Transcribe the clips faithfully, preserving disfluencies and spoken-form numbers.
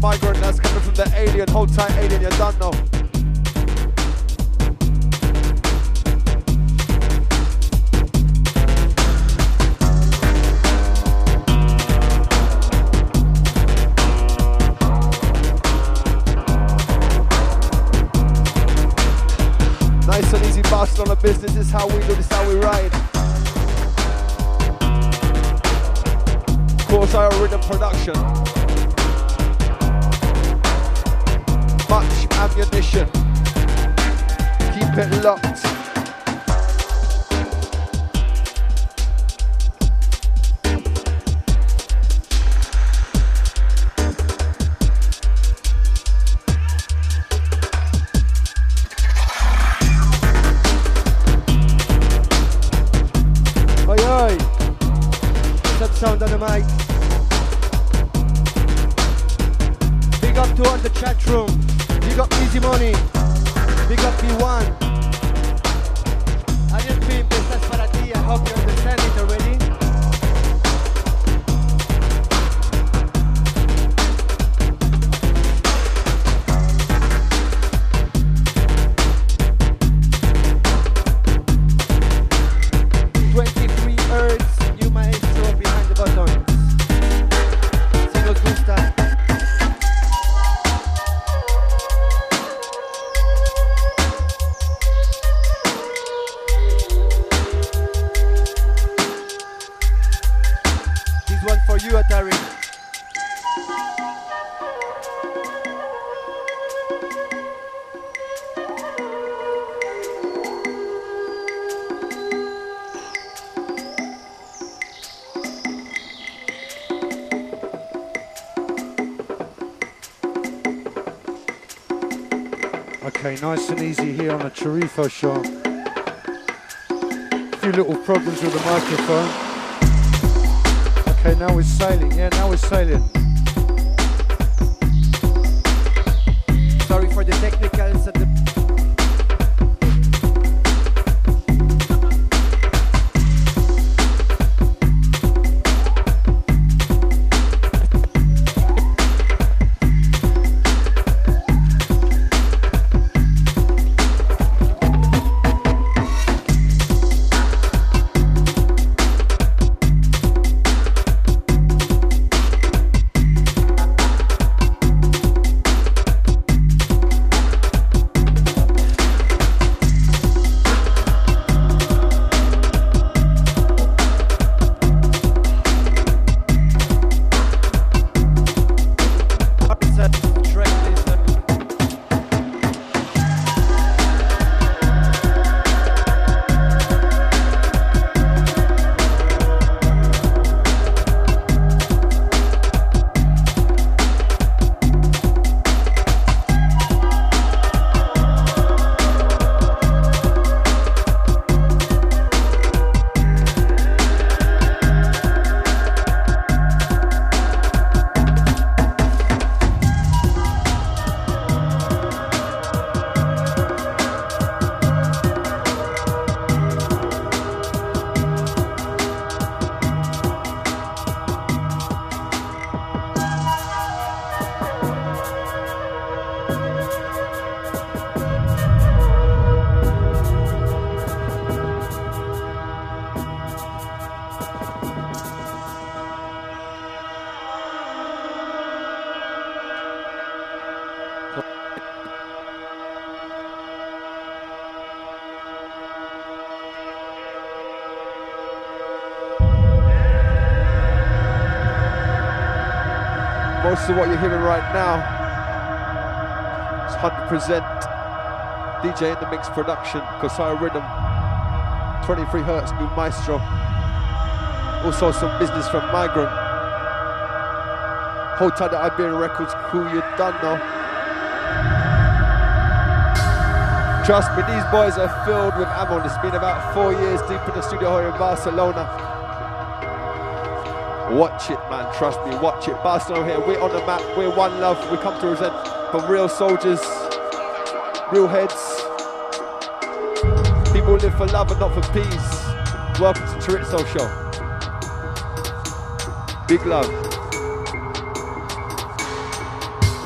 Migrant, that's coming from the Alien. Hold tight, Alien, you're done now. Nice and easy Barcelona business, this is how we do, this is how we ride. Corsair Rhythm Production. Much ammunition. Keep it locked. Oi oi. Set sound on the mic. Big up to all the chat room. Big up Easy Money. Big up P one. I didn't feel this as para ti. I hope you understand it already. twenty-three hertz, new maestro behind the buttons. Singles gusta. For you, Atari. Okay, nice and easy here on the Chorifo show. A few little problems with the microphone. Okay, now we're sailing. Yeah, now we're sailing. Sorry for the technicals and the... Most of what you're hearing right now is one hundred percent D J in the Mix production, Corsair Rhythm, twenty-three hertz, new maestro. Also some business from Migrant. Hold tight, the Iberian Records crew, you're done now. Trust me, these boys are filled with ammo. It's been about four years deep in the studio here in Barcelona. Watch it, man, trust me, watch it. Barcelona here, we're on the map, we're one love. We come to represent for real soldiers, real heads. People live for love and not for peace. Welcome to Chorizo Show. Big love.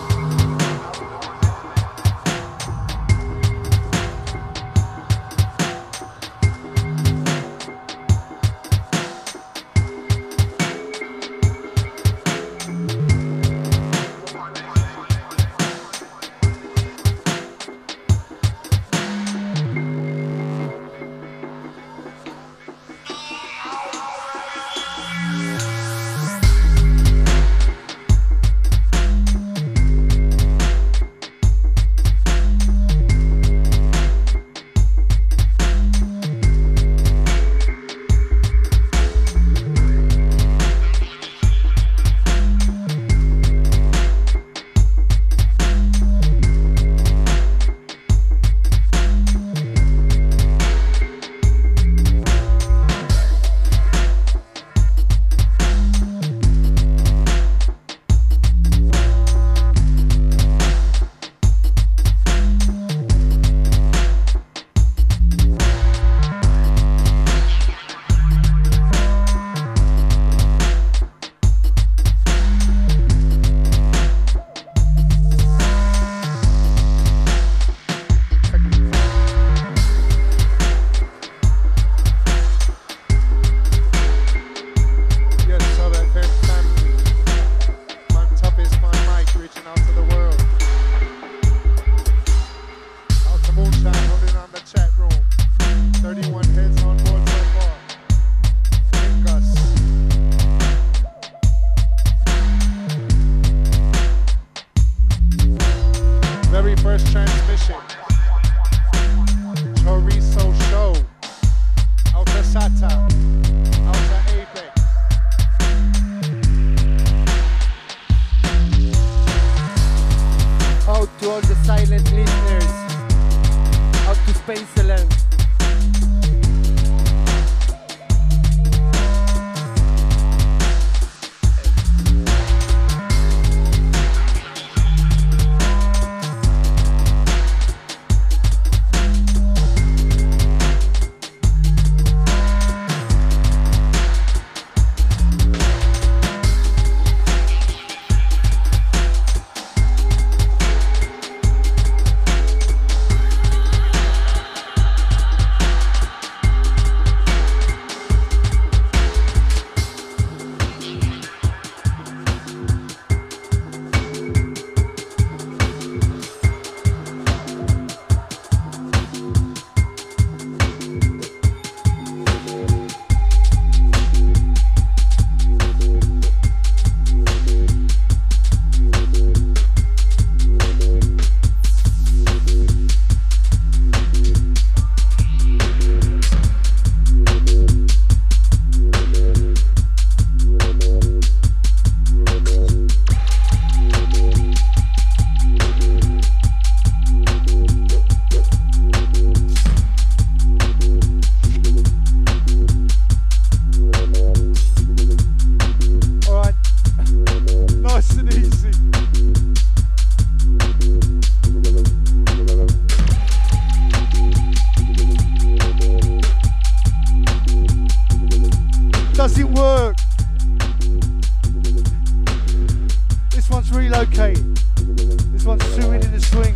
K. This one's Suing in the Swing.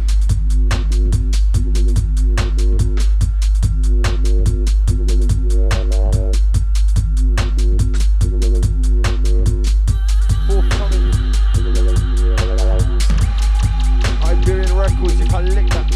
Forthcoming. Iberian Records, you can lick that.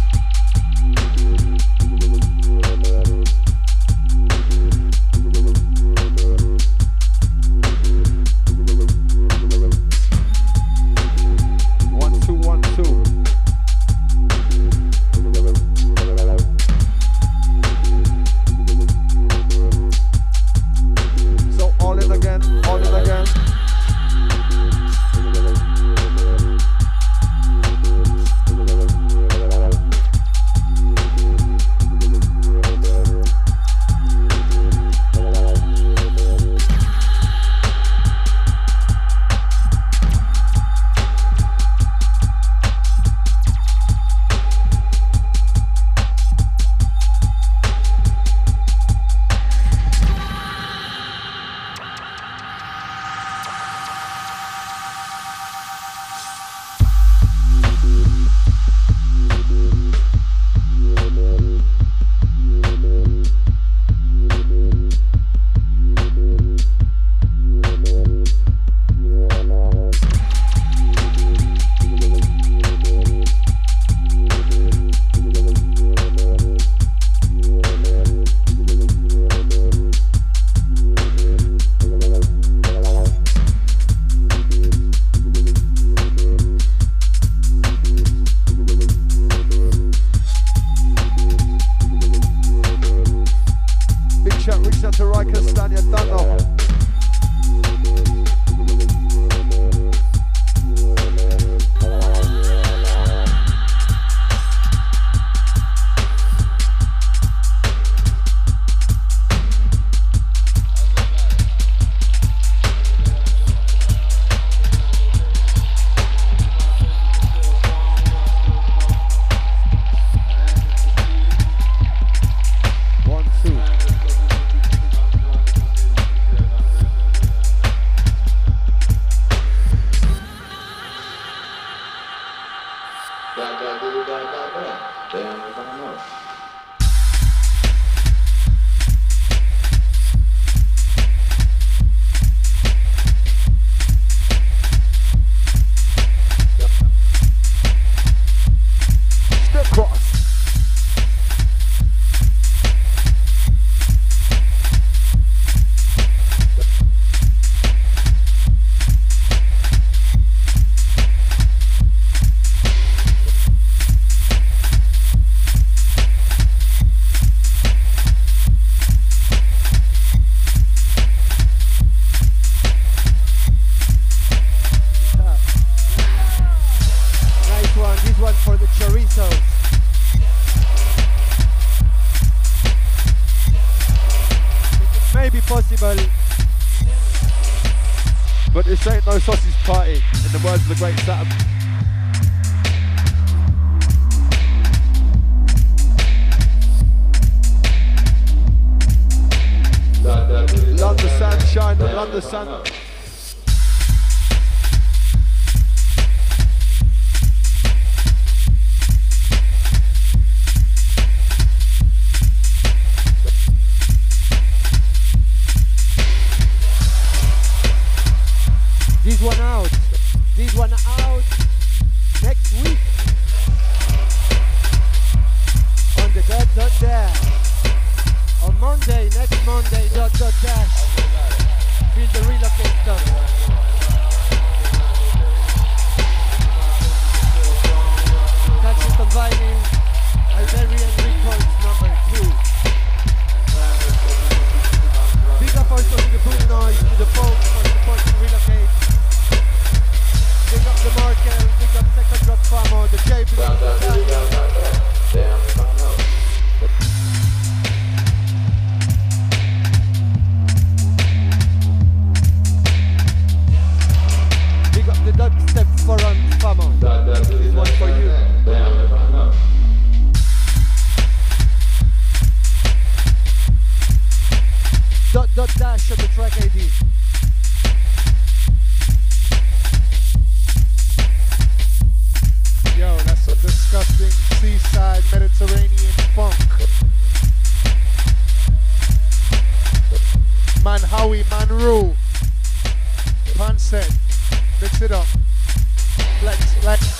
But this ain't no sausage party, in the words of the great Saturn. Love the sunshine, love the sun. This one out. This one out next week on the dot dot dash. On Monday, next Monday, dot dot dash. Feel the relocate stuff. Catch it on vinyl. Iberian Records number two. Big up also to the boom noise, to the folks for supporting relocate. Big up the Markel, big up Second Drop Famo, the J B, the set. Mix it up. Flex, flex.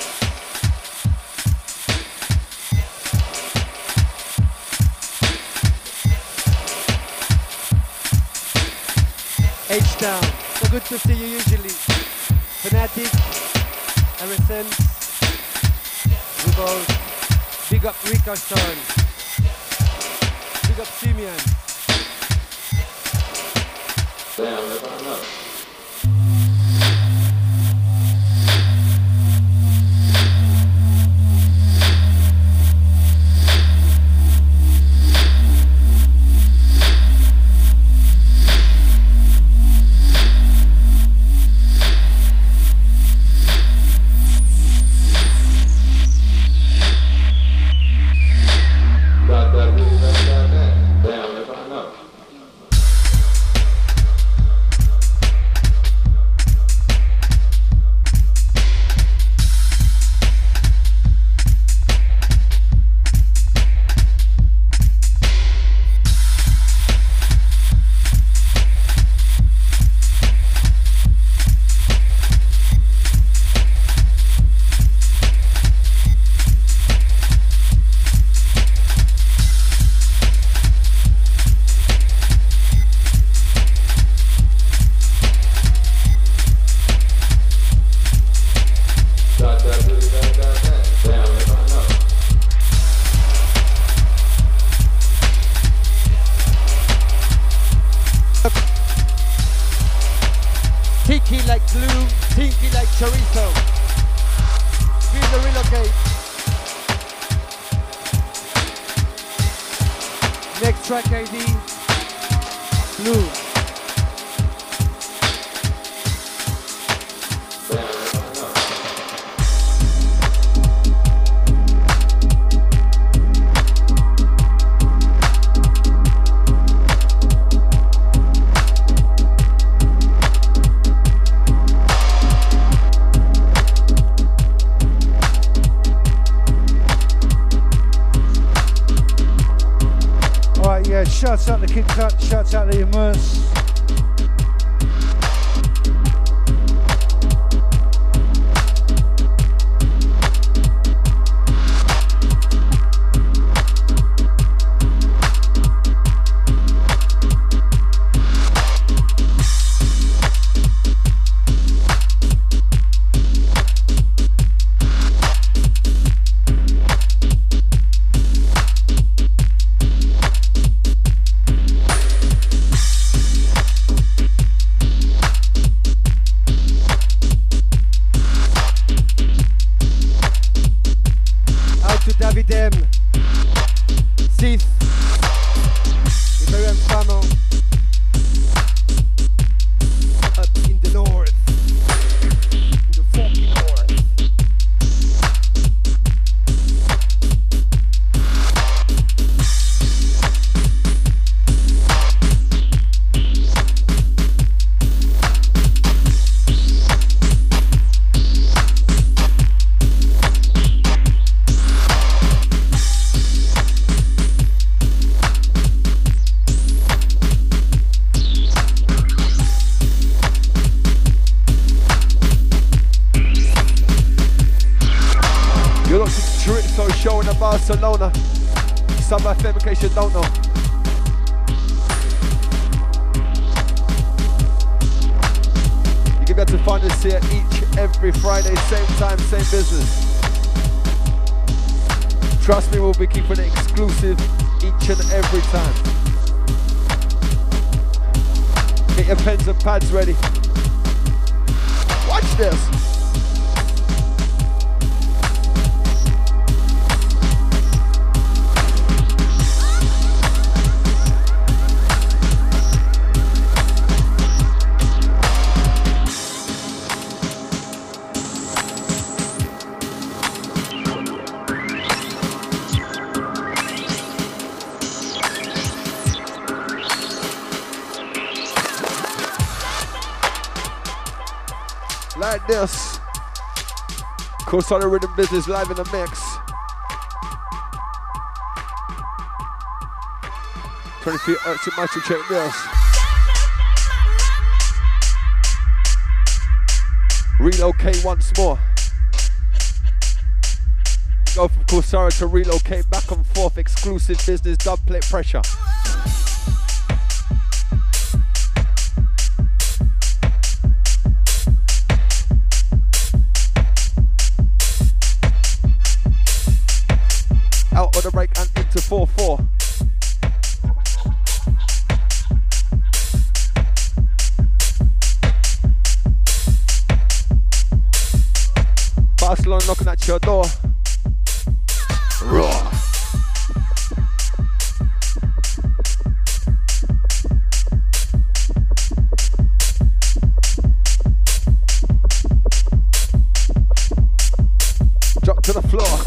H-Town, so good to see you usually. Fanatic, Harrison's, Rubos, big up Rika's son, big up Simeon. Damn, if I know. Tiki like glue, tinky like chorizo. Feel the relocate. Next track I D, blue. Shouts out the Kid Cut, shouts out the Immerse. Barcelona, Sub F M in case you don't know. You can be able to find us here each, every Friday, same time, same business. Trust me, we'll be keeping it exclusive each and every time. Get your pens and pads ready. Watch this. Like this. Coastal Rhythm Business live in the mix. twenty feet hertz in master, check this. Relocate once more. Go from Corsara to relocate, back and forth, exclusive business, dub plate pressure. Out on the break and into four four. Barcelona knocking at your door. Raw. Drop to the floor.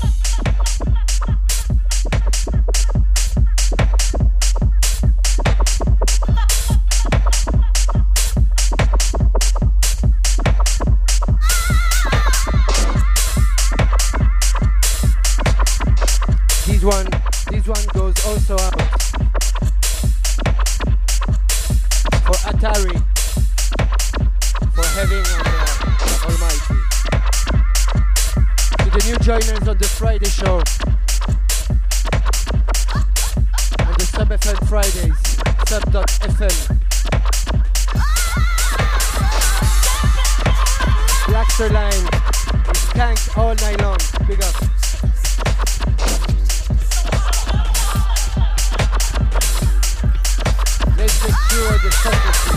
One, this one goes also out for Atari, for Heaven and uh, Almighty. To the new joiners on the Friday show, on the Sub F M Fridays, sub dot f m. Blackster line is tanked all night long. Big up. Let's secure the secrecy.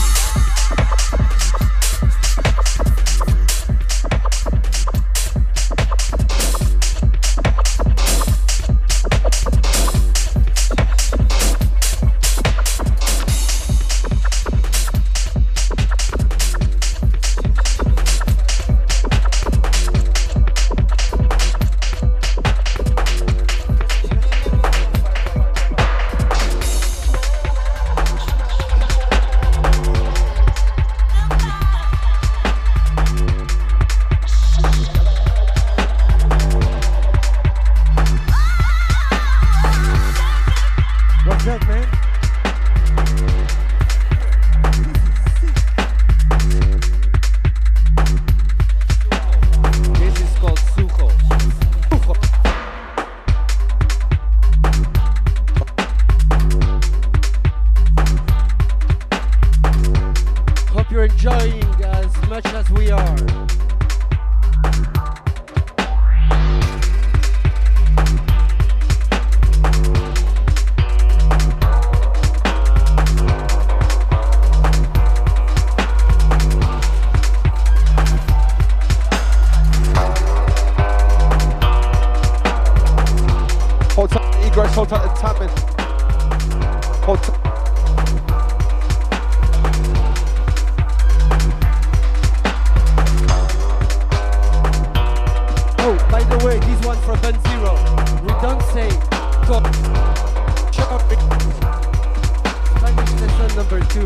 Hold tight and tapping. Hold tight. Oh, by the way, this one from Ben Zero. We don't say God. Spanish lesson number two.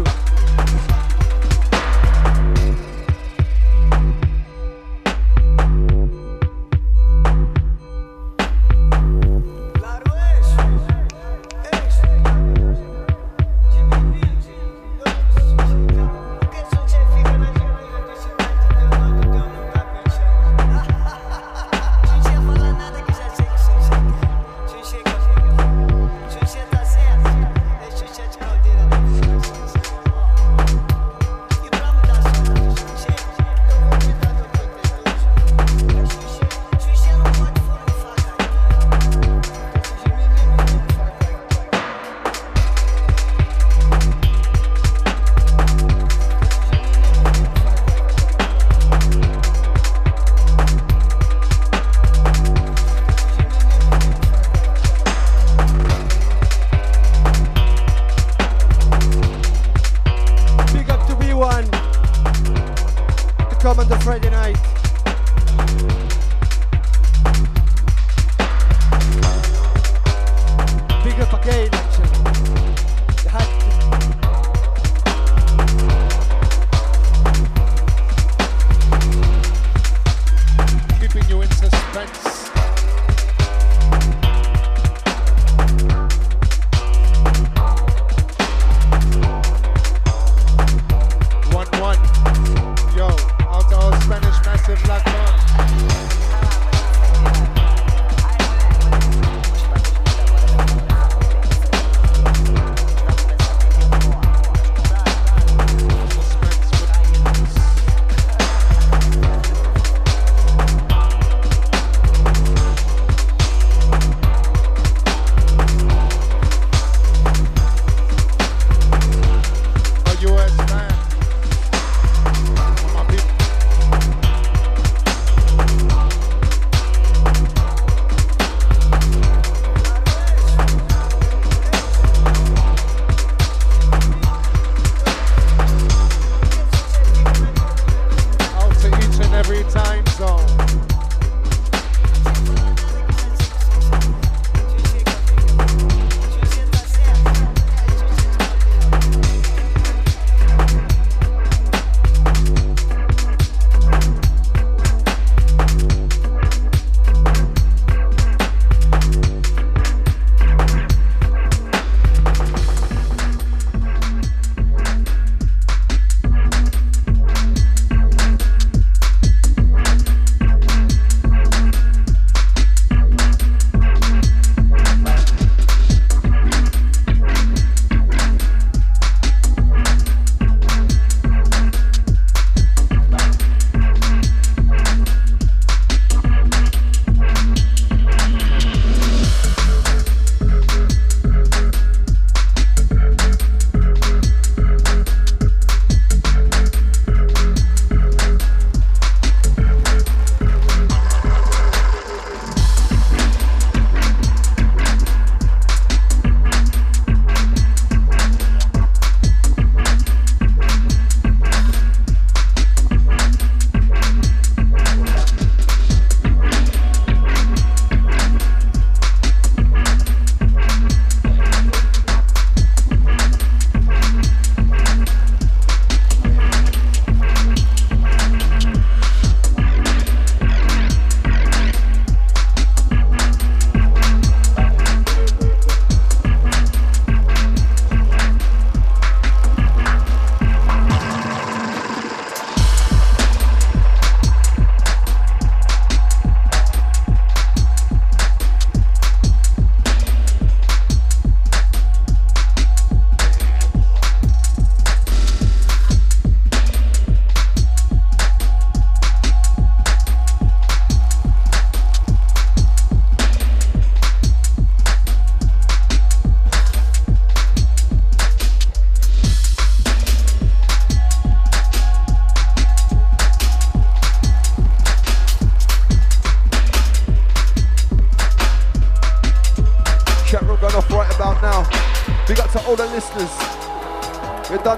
Yo, out to all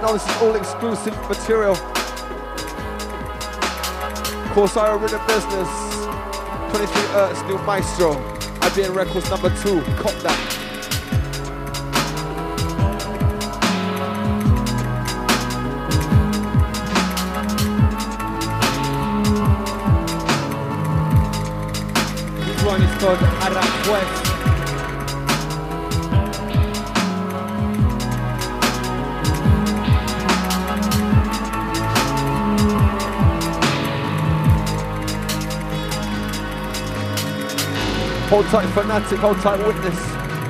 know this is all exclusive material. Corsair Rhythm Business, twenty-three hertz, new Maestro. I B N Records number two, cop that. This one is called Aranjuez. Hold tight, Fanatic, hold tight, Witness.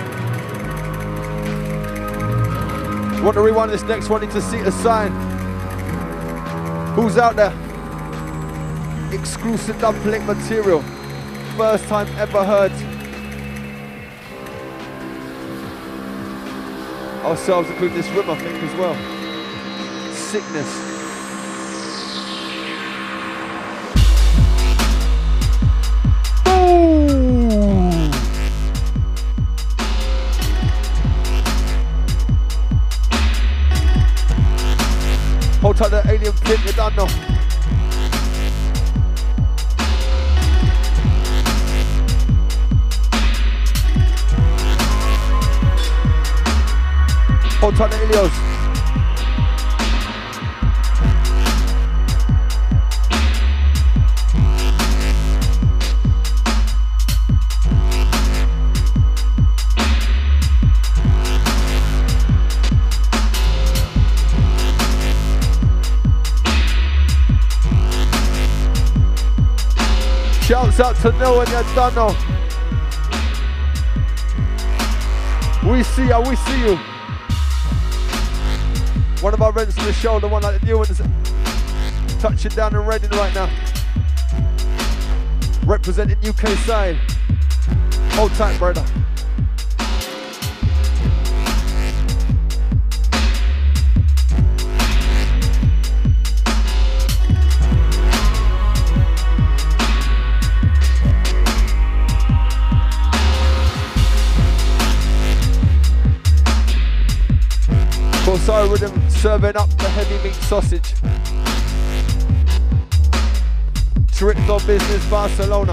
Want to rewind this next one, need to see a sign. Who's out there? Exclusive dub plate material. First time ever heard. Ourselves, including this room, I think, as well. Sickness. Hold tight the alien pin, you don't know. Hold tight the Ilios. Shouts out to Noah and Yadano. We see ya, we see you. One of our friends from the show, the one like the new ones, touching down in Reading right now. Representing U K side. Hold tight, brother. Corsair Rhythm serving up the heavy meat sausage. Chorizo Business Barcelona.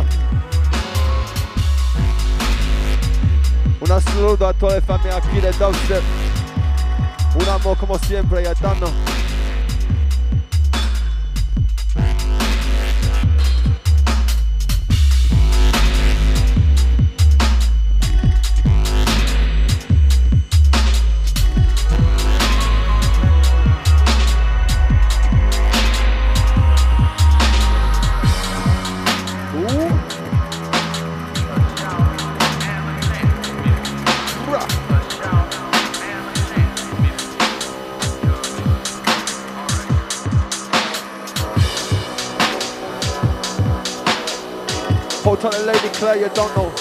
Un saludo a toda la familia aquí de Dubstep. Un amor como siempre, ya dando. Hold on to Lady Claire, you don't know.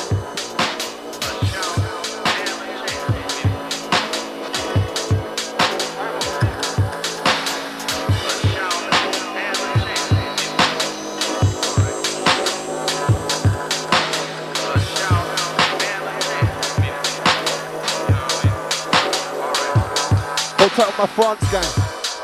Hold tight with my France gang.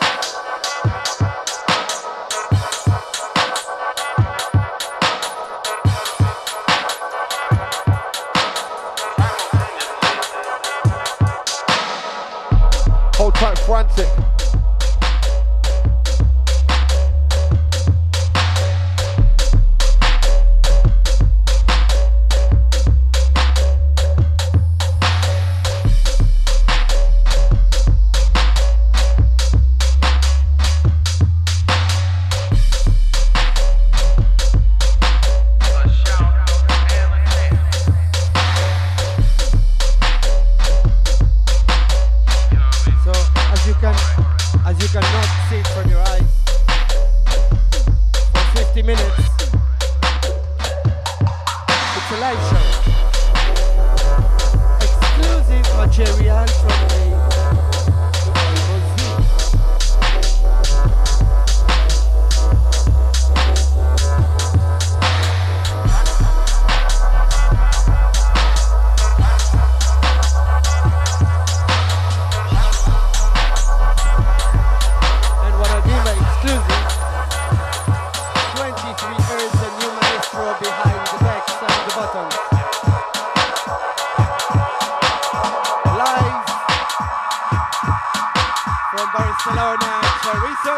Frantic.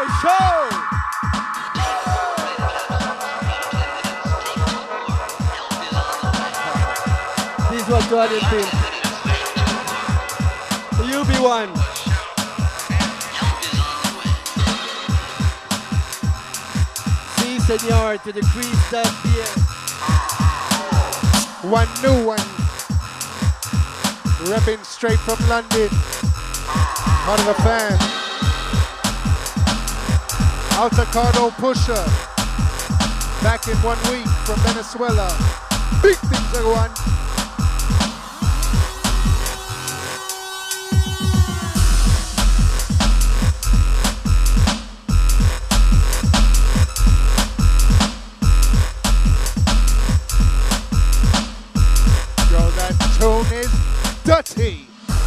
Boy Show! This was to other thing. You be one. Si, senor, to the crystal beer. One new one. Repping straight from London. Part of the fan. Altacardo Pusher. Back in one week from Venezuela. Big things are going. Yo, that tune is dirty.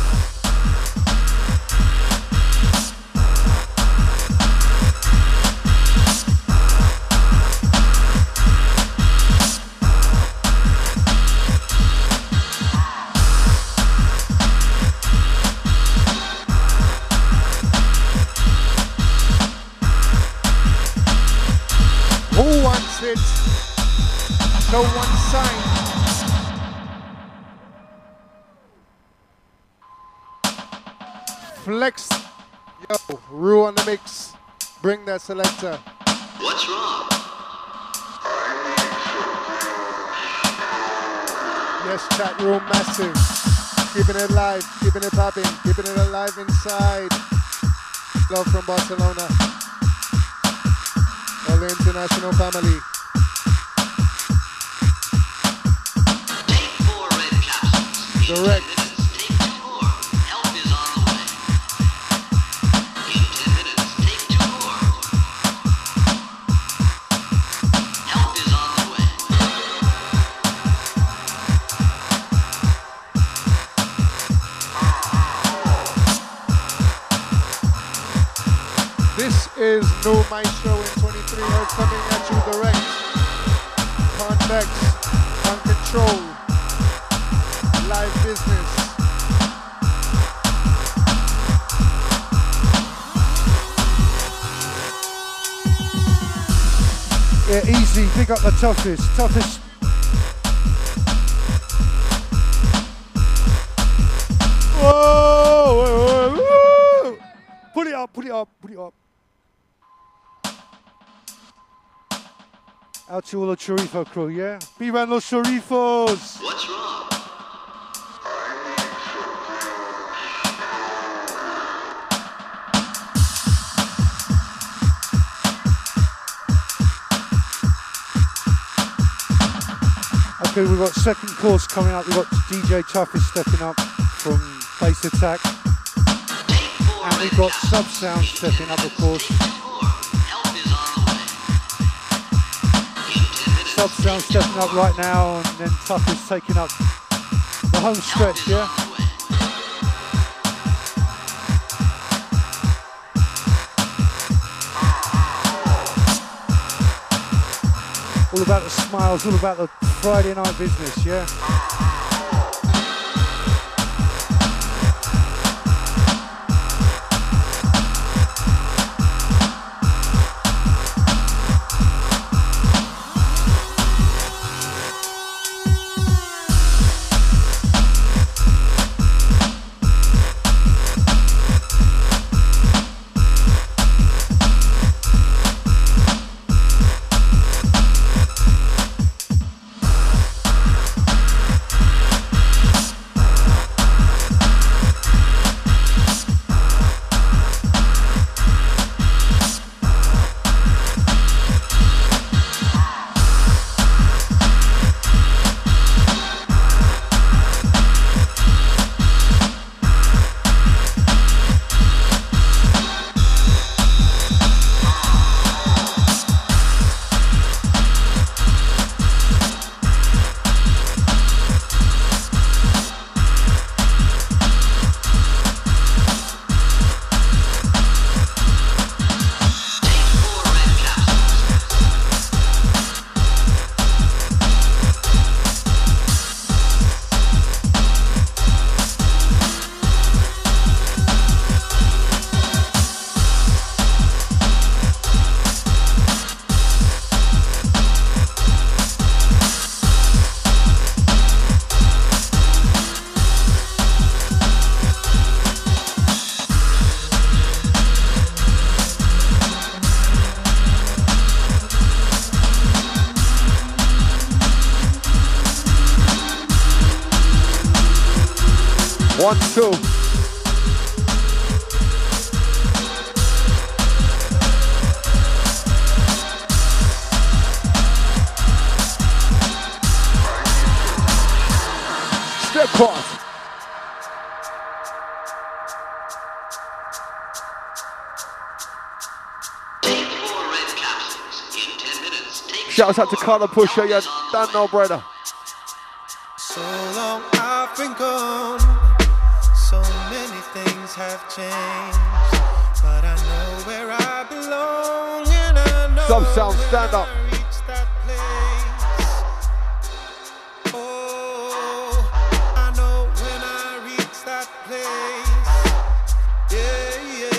Who wants it? No one signed. Flex. Yo, Rue on the mix. Bring that selector. What's wrong? Yes, chat room massive. Keeping it live, keeping it popping, keeping it alive inside. Love from Barcelona. All the international family. Take four red capsules. In Direct. ten minutes, take two more. Help is on the way. In ten minutes, take two more. Help is on the way. This is New Maestro in twenty-three hertz coming at you direct. Convex, on control, live business. Yeah, easy. Pick up the toughest. Toughest. Whoa, whoa, whoa, whoa. Put it up, put it up, put it up. Out to all the Chorifo crew, yeah? Vivan los Chorifos! What's wrong? Okay, we've got second course coming up. We've got D J Toughest stepping up from Bass Attack. And we've got Sub Sound stepping up, of course. Sub Sound stepping up right now, and then Toughest taking up the home stretch, yeah? All about the smiles, all about the Friday night business, yeah? One, two. Step cross. Take four red capsules. In ten minutes, take Shouts out to Carla Pusher, you don't know, brother. So long I've been gone, so many things have changed, but I know where I belong, and I know Some sound, stand when up. I reach that place. Oh, I know when I reach that place. Yeah,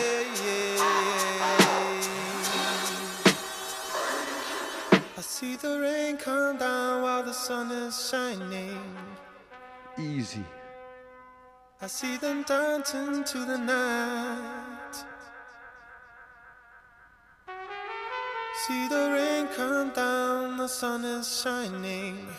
yeah, yeah. I see the rain come down while the sun is shining. Easy. I see them dancing to the night. See the rain come down, the sun is shining.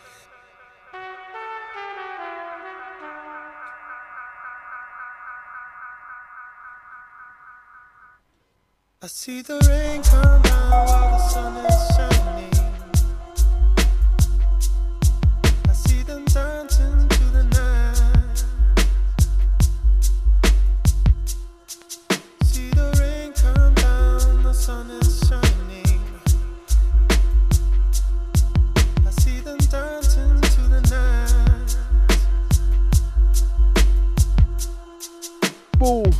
I see the rain come down while the sun is shining. I see them dancing to the night. See the rain come down, the sun is shining. I see them dancing to the night. Boom.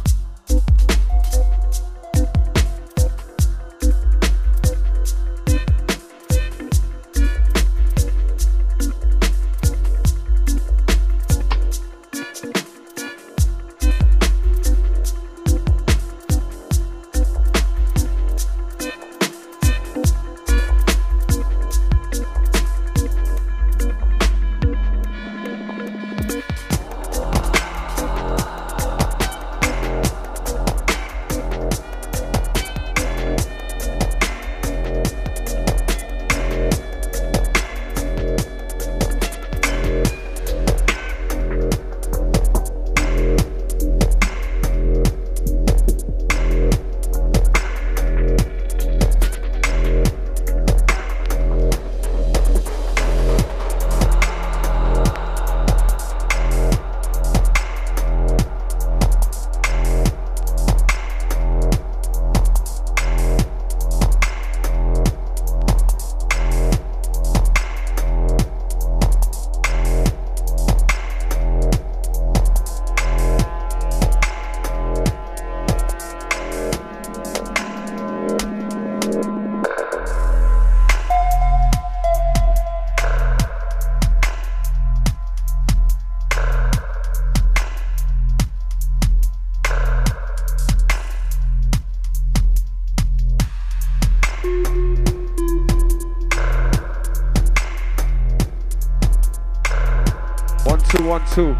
One, two.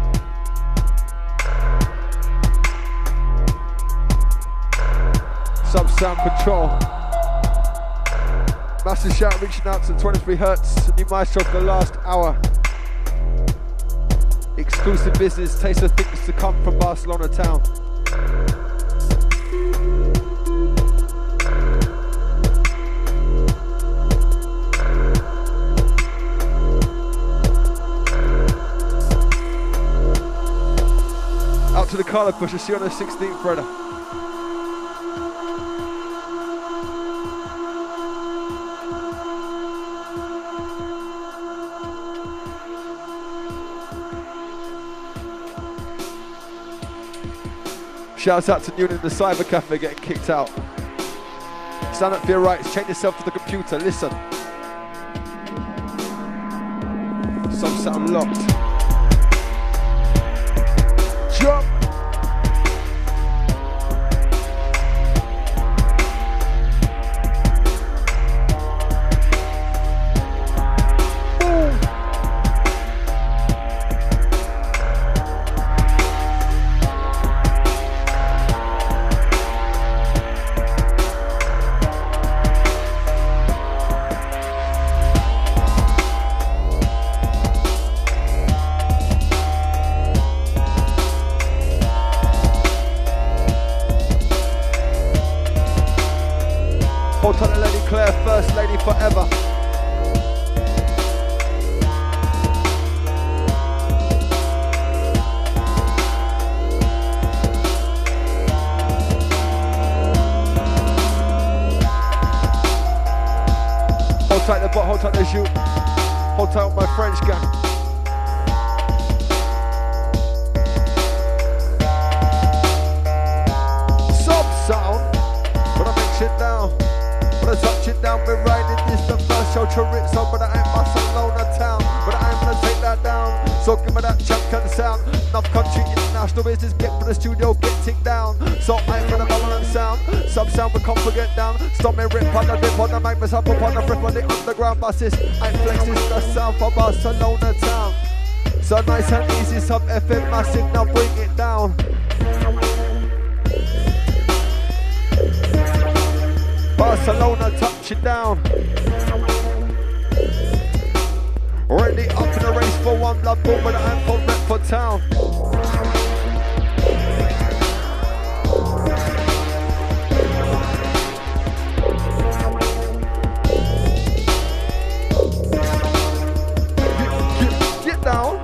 Sub sound control. Massive shout reaching out to twenty-three hertz. New maestro for the last hour. Exclusive business. Taste of things to come from Barcelona town. To the Carla Pusher, see you on the sixteenth, brother. Shouts out to Newton in the Cyber Cafe getting kicked out. Stand up for your rights, change yourself to the computer, listen. Some sound locked. Jump! Hold tight to Lady Claire, first lady forever. Hold tight the bot, hold tight the shoot. Hold tight with my French gang. Sub sound. When I mix it down, when I touch it down, we're riding this the first show chorizo, but I ain't Barcelona town. But I ain't gonna take that down. So give me that champion sound. Enough country, international business, get for the studio, get ticked down. So I ain't gonna balance sound. Sub sound, we can't forget down. Stop me rip on the dip on the mic, myself up on the rip on the underground buses. I flex this the sound for Barcelona town. So nice and easy, sub F M massive, now bring it down. Barcelona touch it down. Already up in the race for one blood ball, but I'm for rep for town. Get, get, get down.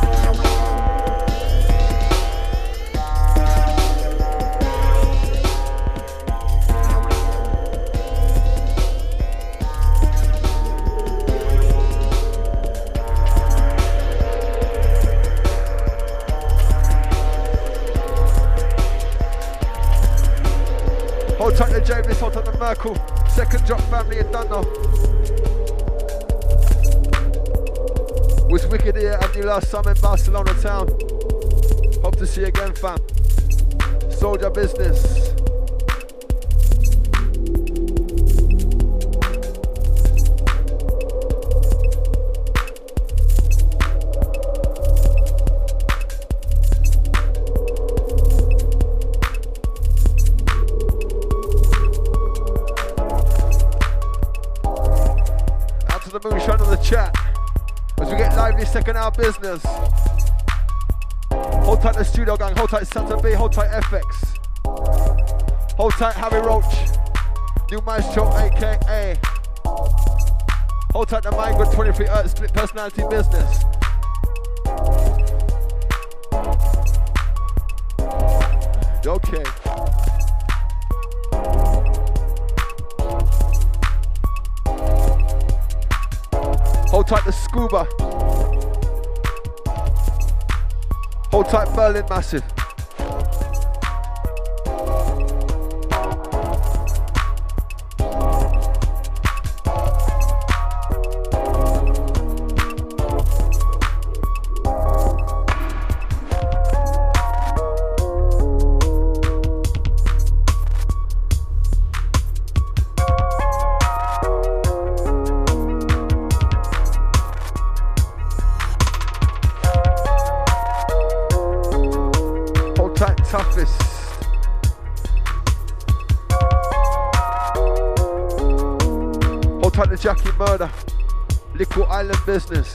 Hold tight the James, hold tight the Merkel. Second drop family, you don't know. Was wicked here at you last summer in Barcelona town. Hope to see you again, fam. Soldier business. Moonshine on the chat as we get lively second hour business. Hold tight the studio gang, hold tight Santa B, hold tight F X, hold tight Harry Roach, New Maestro aka, hold tight the mic with twenty-three hertz split personality business. Okay. Hold tight the Scuba. Hold tight Berlin Massive. Toughest. Hold tight the Jackie Murder. Liquid Island business.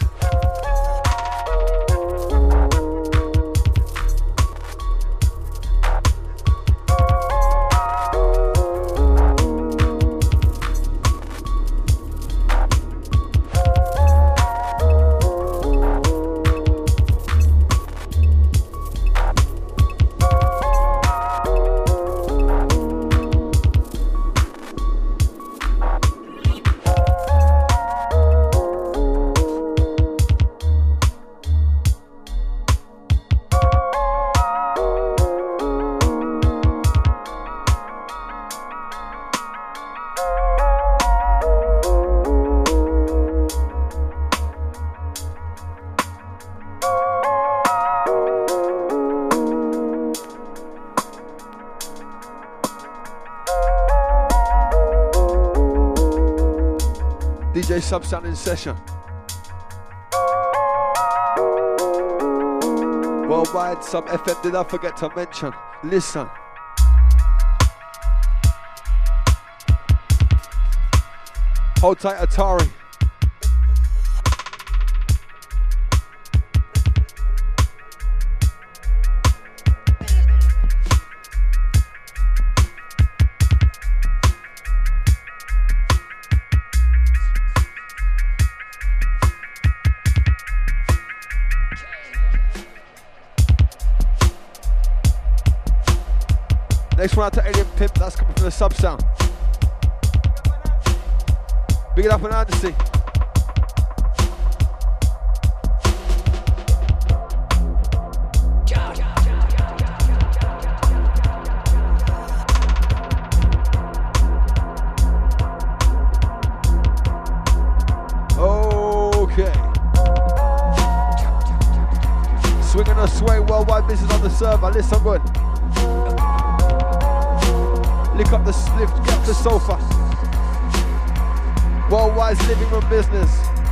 D J Subsound in session. Worldwide Sub F M, did I forget to mention? Listen. Hold tight Atari. Next one out to Alien Pimp, that's coming from the sub sound. Big it up on Andy. Okay. Swinging a sway, worldwide business on the server. Listen good. Lick up the lift, get up the sofa. Worldwide's living room business.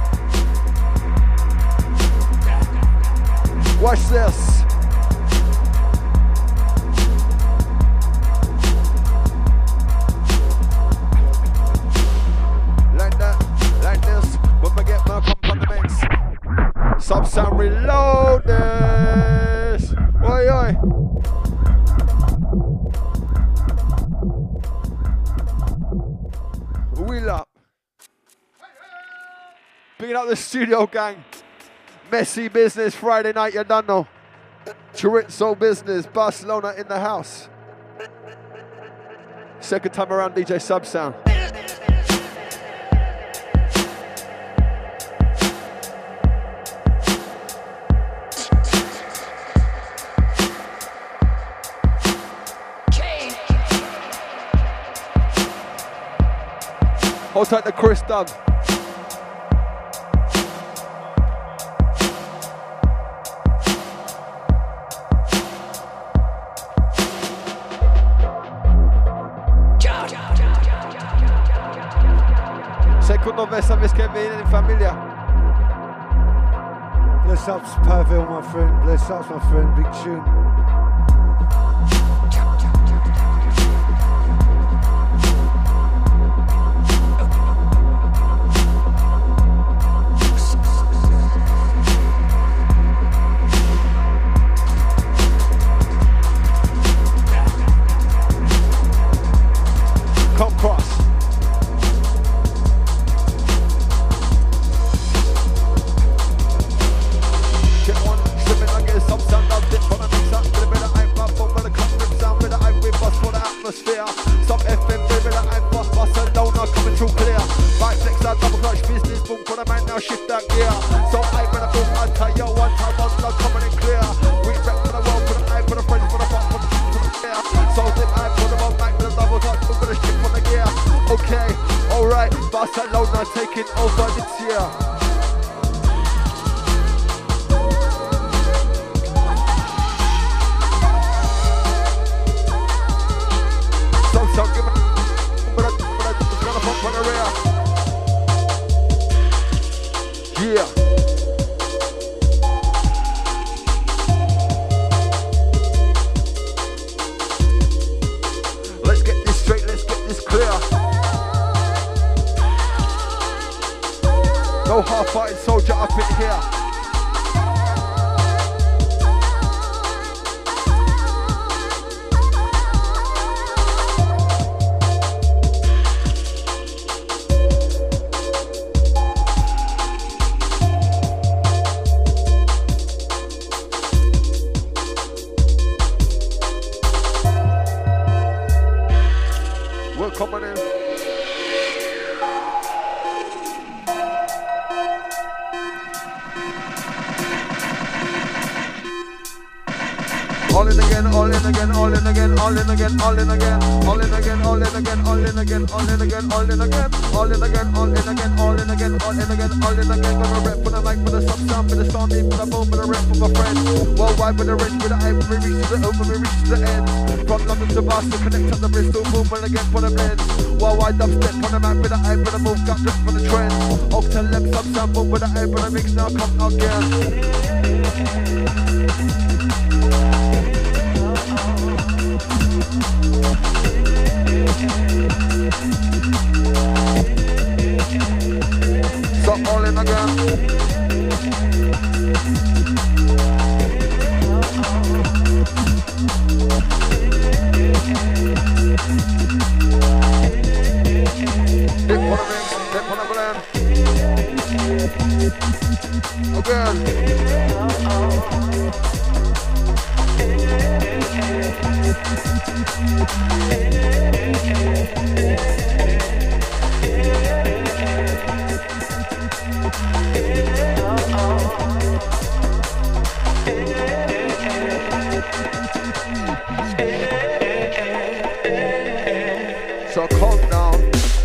Watch this. Like that, like this. When we get my pump on the mix. Sub sound reload this. Oi oi. Wheel up. Picking up the studio gang. Messy business Friday night, you done know. Chorizo business, Barcelona in the house. Second time around, D J Sub Sound. Hold tight to Chris Dunn. Secondo me sabes que vienen en familia. Bless ups, Pavel, my friend. Bless ups, my friend. Big tune. Come cross. Get one, slipping like it's some sound of dip on a mix up. With a bit of hype, but with a cut rip sound, with a hype with bust for the atmosphere. Some F M, with a bit of hype, bust, Barcelona coming through clear. Right flex out, double clutch business, boom for the man now, shift that gear. So hype and a boom, I tell you one time, one blood coming in clear. We rep for the world, for the hype, for the friends, for the fuck, for the for the fear. So dip hype, for the one back, with a double clutch, boom for the shift on the gear. Okay, alright, Barcelona taking over this year. So, so, give me, but I, but I, it's gonna pump on the rear. Yeah. Let's get this straight, let's get this clear. No half-hearted soldier up in here. We're coming in. All in again, all in again, all in again, all in again, all in again, all in again, all in again, all in again, all in again, all in again, all in again, all in again, all in again, all in again, all in again. Gonna rep for the mic, for the sub sound, for the sound, for the boom, for the rep for my friends. Worldwide with the rich, with the hype, we reach to the open, we reach to the end. From London to Boston, connect up the Bristol, boom, and again for the blends. Worldwide dubstep on the map, with the hype, for the move, got drip for the trend. Octal lem sub sound, boom, with the hype, for the mix now come again. So all in again. Dip on a mix, dip on a blend. Again. So calm down.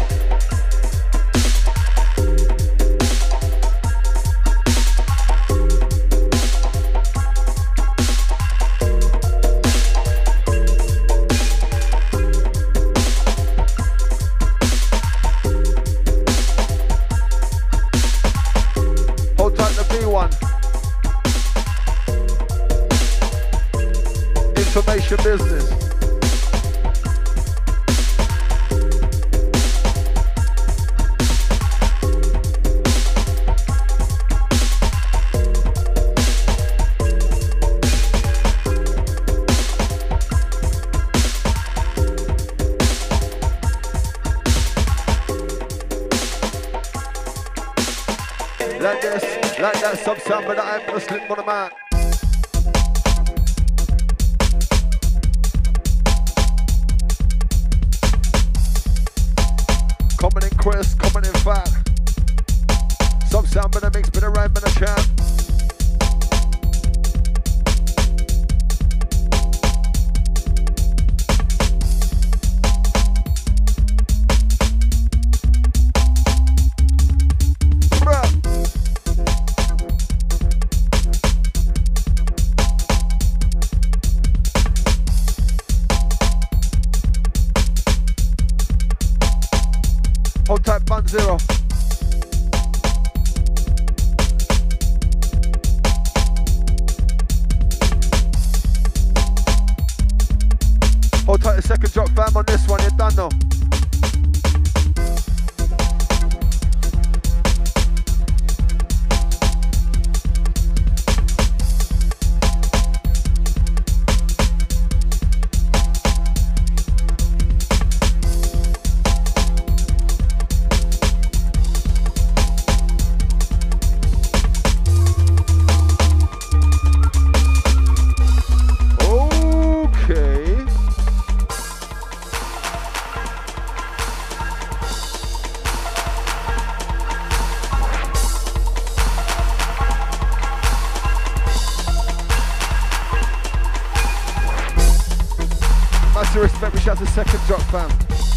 Hold tight the B one. Information business. Like this, like that sub sound, but I'm gonna slip on the man. Coming in Chris, coming in fat. Sub sound, but a mix, bit of rhyme, bit of chant. Hold tight, band zero. Hold tight, the second drop, fam, on this one, you're done now. Respect, we shout the second drop, fam.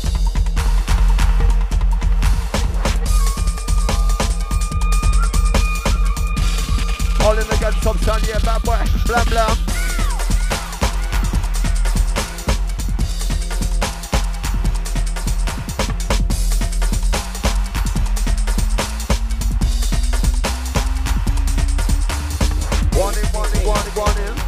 All in the gun, top sound, yeah, bad boy, blam blam. One in, one in, one in, one in.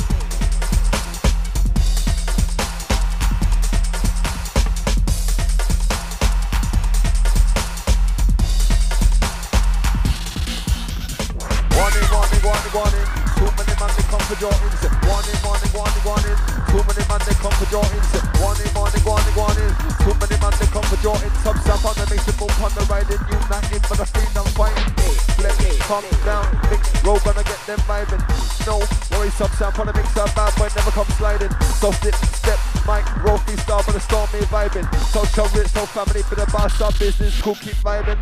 One in, too many man they come for your insect. One in, one in, one in, one in. Too many man they come for your insect. One in, one in, one in, one in. Too many man they come for your insect. Some stuff on the mix, the move on the riding. United for the freedom fighting. Let me calm down, mix, roll gonna get them vibing. No worry, sub sound on the mix, a bad boy never come sliding. So slip, step, mic, roll freestyle, but the stormy vibing. So chill rich, so family, for the boss up business, cool, keep vibing.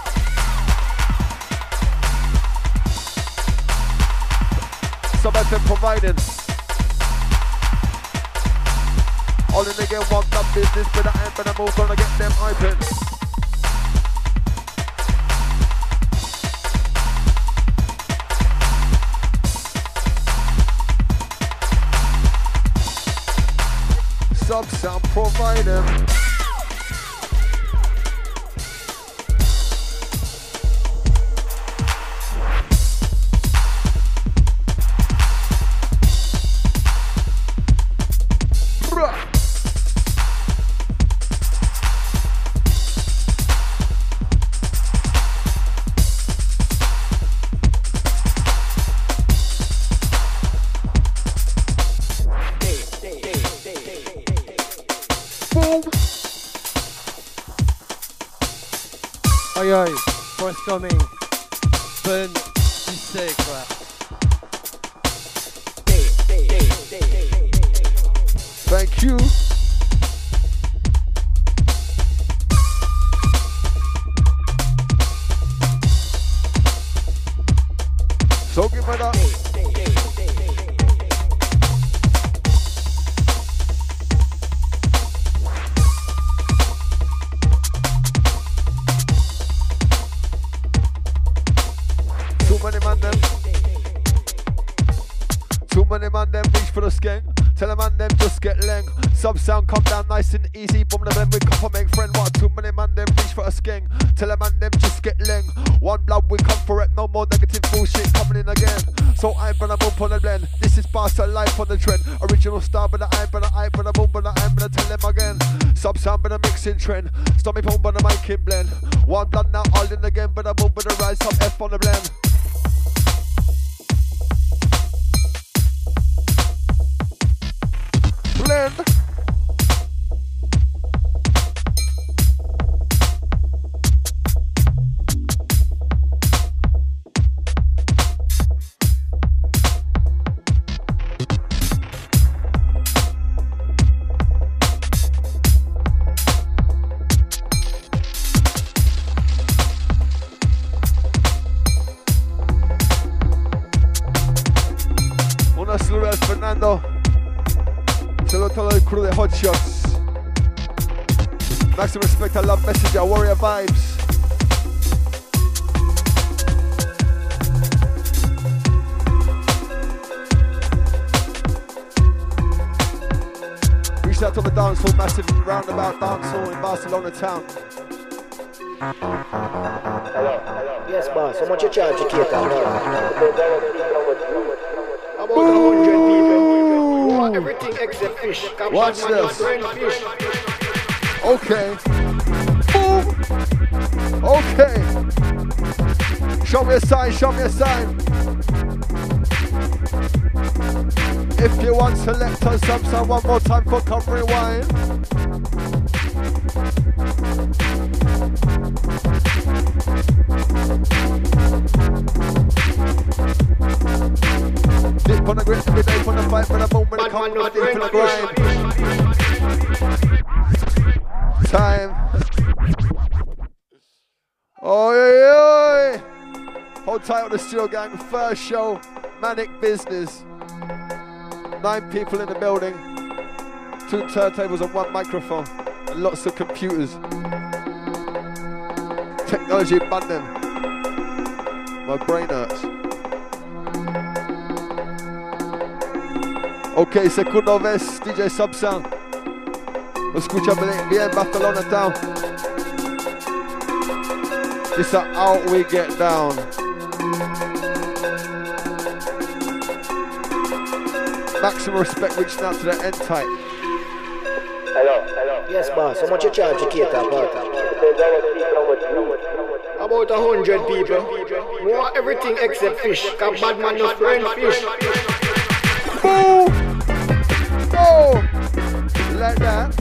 Some F M providing. All in again, one done business, but I ain't gonna move, gonna get them open. Sub sound providing. Aïe aïe, forthcoming, Ben du siècle. Thank you. Don't give me that. Too many man them. Too many man them reach for the skeng. Tell a man them just get leng. Sub sound come down nice and easy. Boom the men we come for make friend. What? Too many man them reach for a skeng. Tell a man them just get leng. One blood we come for it. No more negative bullshit coming in again. So I but I'm up on the blend. This is past life on the trend. Original star but I but I but I boom but I'm gonna tell them again. Sub sound but a mixing trend. Stomach home but a mic blend. One blood now all in again but I boom but a rise up F on the blend. Blend. Una saluda al Fernando. Saludos a todo el crew de Hot Shots. Maximum respect, I love Messenger, Warrior vibes. Reached out to the dance hall, massive roundabout dance hall in Barcelona town. Hello, hello. Yes, boss. How much you charge your cater? About a hundred people. Everything except fish. Watch this. Okay. Boom. Okay. Show me a sign, show me a sign. If you want select on some sound one more time for Come Rewind. Dip on the grit every day for the fight, for the boom, when it comes, I dip for the grind. Time. Oi, oi. Hold tight on the Steel Gang, first show, Manic Business. Nine people in the building, two turntables and one microphone, and lots of computers. Technology banned them. My brain hurts. Ok, segundo vez, D J Subsound. Lo escucha bien, Barcelona Town. This is how we get down. Maximum respect reaching out to the end type. Hello, hello. Yes, boss. How much you charge your cater, partner? About a hundred people. We want everything except fish. Cause bad man no friend fish. Boom! Go! Like that.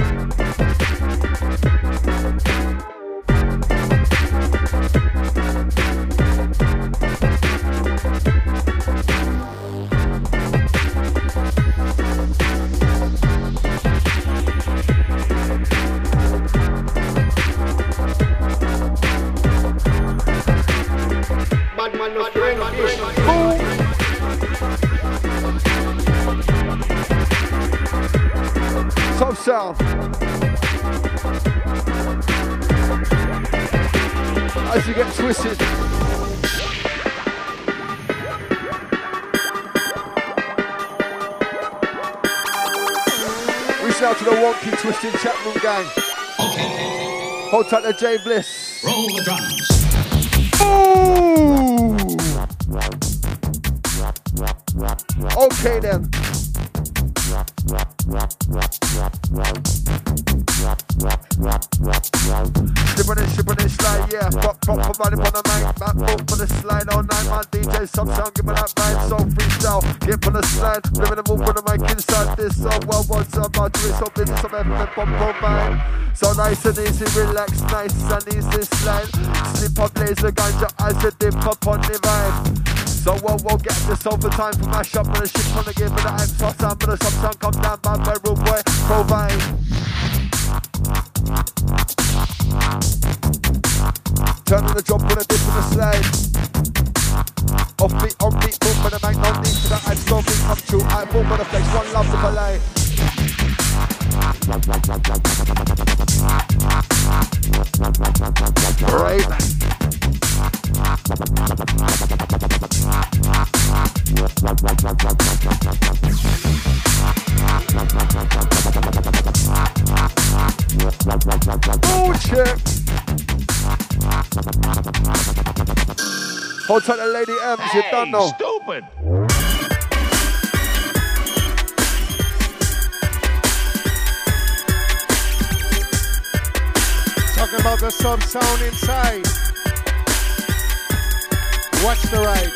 Bad man no friend fish. Boom! Top sound. As you get twisted. Reach out to the wonky twisted chat room gang. Okay. Hold tight to Jay Bliss. Roll the drums. Ooh. Okay then. Slip on it, slip on it, slide, yeah. Pop, pop, pop, on the mic. Back boom for the slide, all night, my D J, some sound, give me that vibe, so freestyle. Get on the slide, living the move for the mic inside this. So well, what's up, I'll do it so busy, so everything pop, pop, vibe. So nice and easy, relax, nice and easy slide. Slip up, laser, ganja, as you dip up on the vibe. So we'll, we'll get this over time for mash up and the ship on the game for the X plus sound, but the sub sound come down by my room boy, provide. Turn on the drop on a dip on the slide. Offbeat, onbeat, boom for the mic, no need for the hype, so me come true. I boom for the flex, one love to polite. Right. Oh, check. Hold tight to Lady M's, hey, you don't know. Stupid. Talking about the sub sound inside. Watch the ride.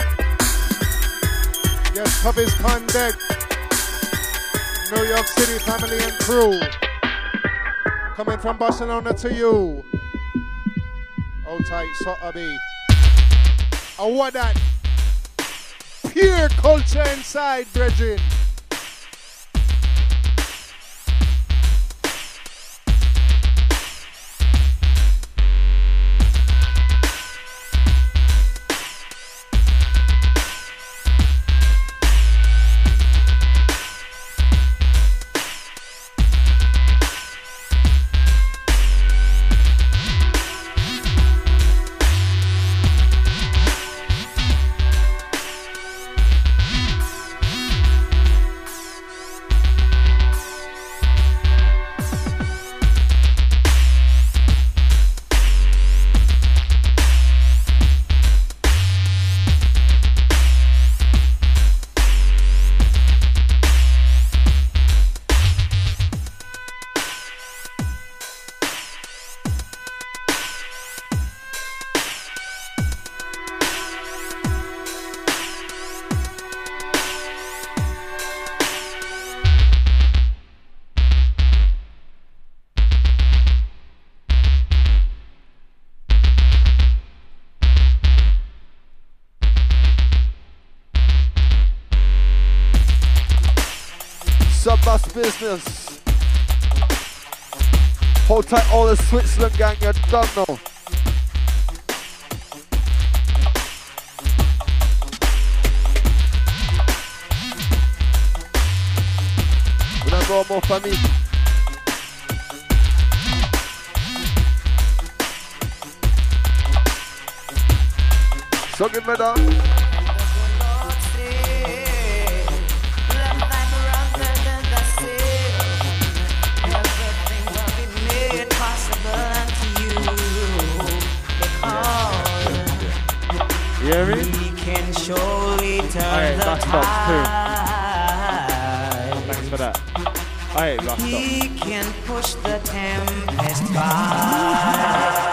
Yes, Hub is on deck. New York City family and crew. Coming from Barcelona to you. Hold tight, Sotheby. And what that? Pure culture inside, brethren. Sub-bus business. Hold tight all the Switzerland gang, you don't know. We don't go more for me. So give me that. You hear me? We can surely turn Alright, the last stop too. tide. Thanks for that. Alright, last stop. He can push the tempest by.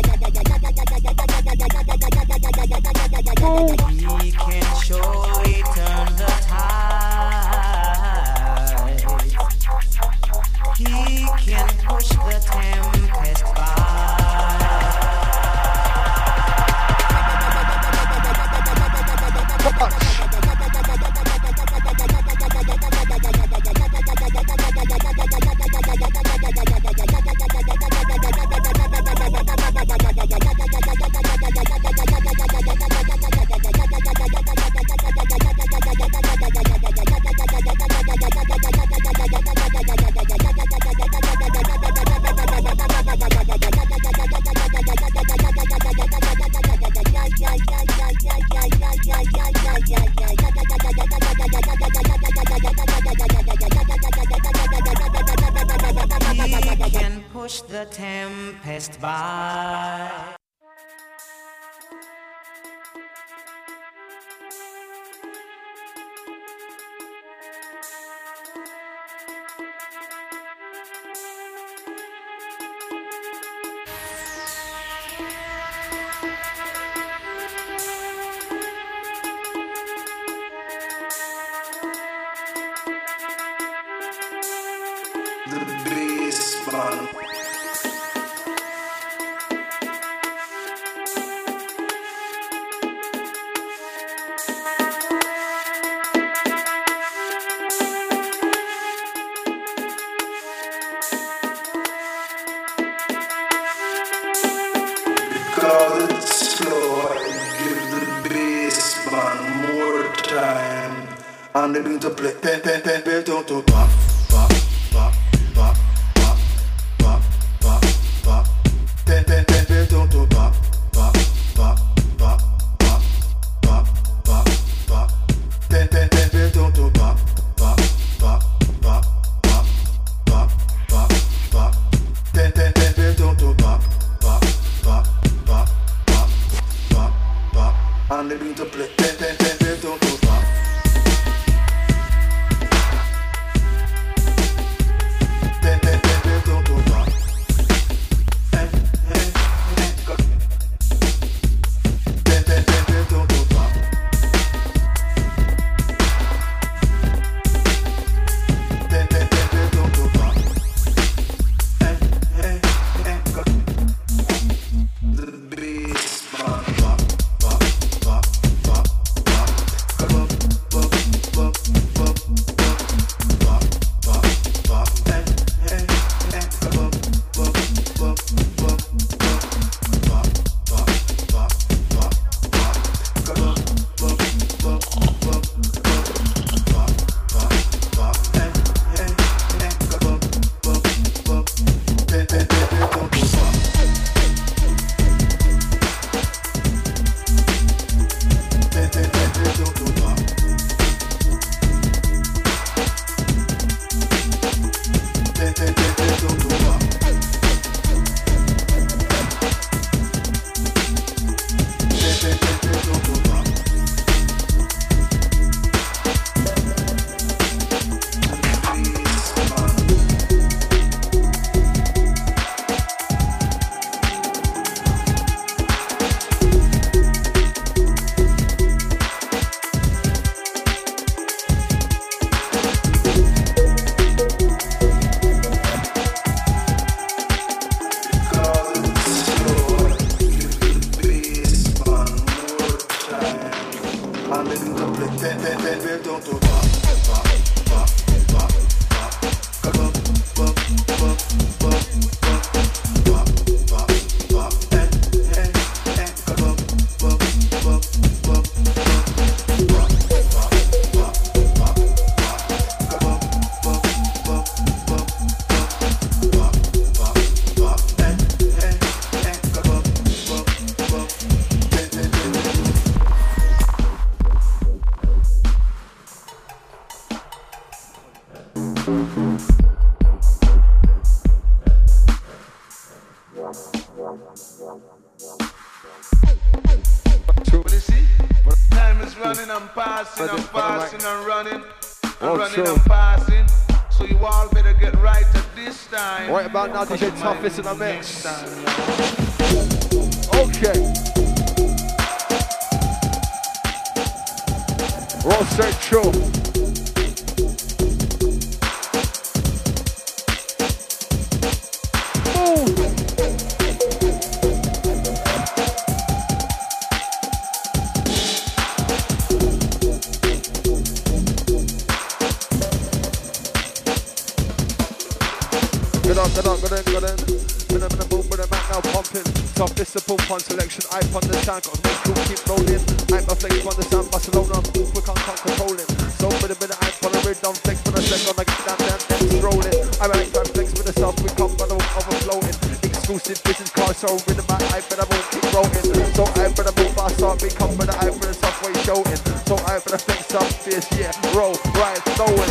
We can surely tempest by. Because it's slow, I give the bass man more time. And they're going to play, pen, pen, pen, pen, don't to pop, pop, pop, pop, pop, pop, pop, pop, pen, pen, pen, pen, don't to pop, pop, pop, pop, pop, pop, pop, pop, pen, pen, pen, pen, don't to pop, pop, pop, pop, pop, pop, pop, pop, pen, pen, pen, pen, don't to pop, pop, pop, pop, pop, pop, pop, and they're going to play, pen, pen, pen, pen, don't to pop. Now D J Toughest in the mix. Okay. Roll Central. Good on, good on, good on. Been a boom, but I'm now pumping. Tough, this a pump on selection. I on the tank, got make cool, keep rolling. I'm a flex on the sound, Barcelona, move quick, I can't control it. So with a bit of I'm on the rid, down flex for a second, I get down, down, down, rolling. I'm like trying flex with the stuff, we come, but I'm overflowing. Exclusive business card, so rhythm, I better won't keep rolling. So I better move fast, start, we come, but I better stuff, way showing. So I better flex up, fierce, yeah, roll, right, throwing.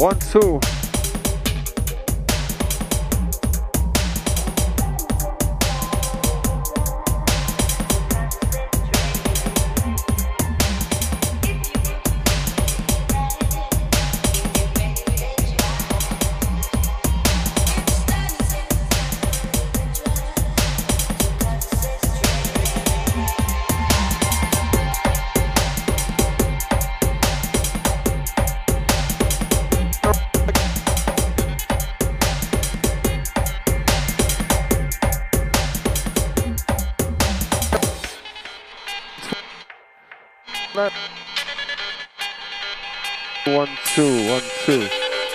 One, two. One, two, one, two.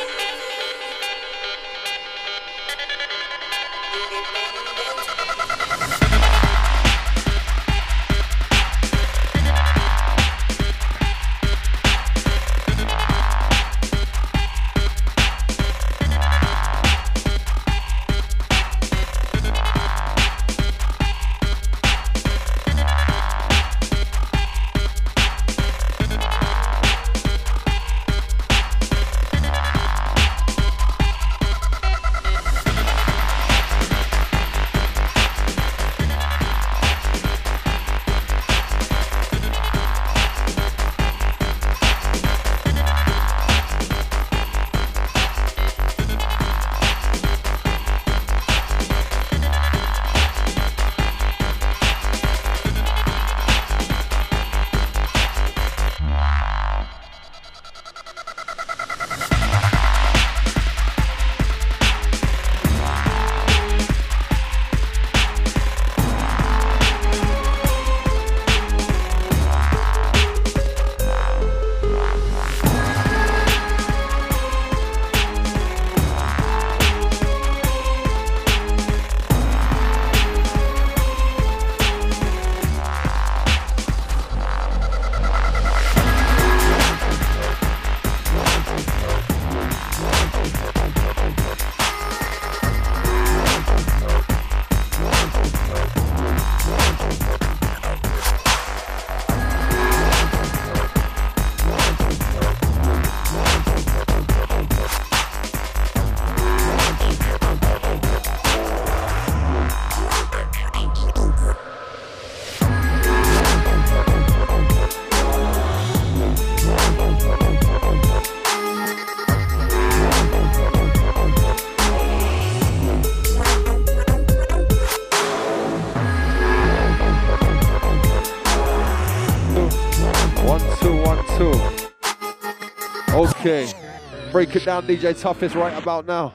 Okay, break it down, D J Toughest, right about now.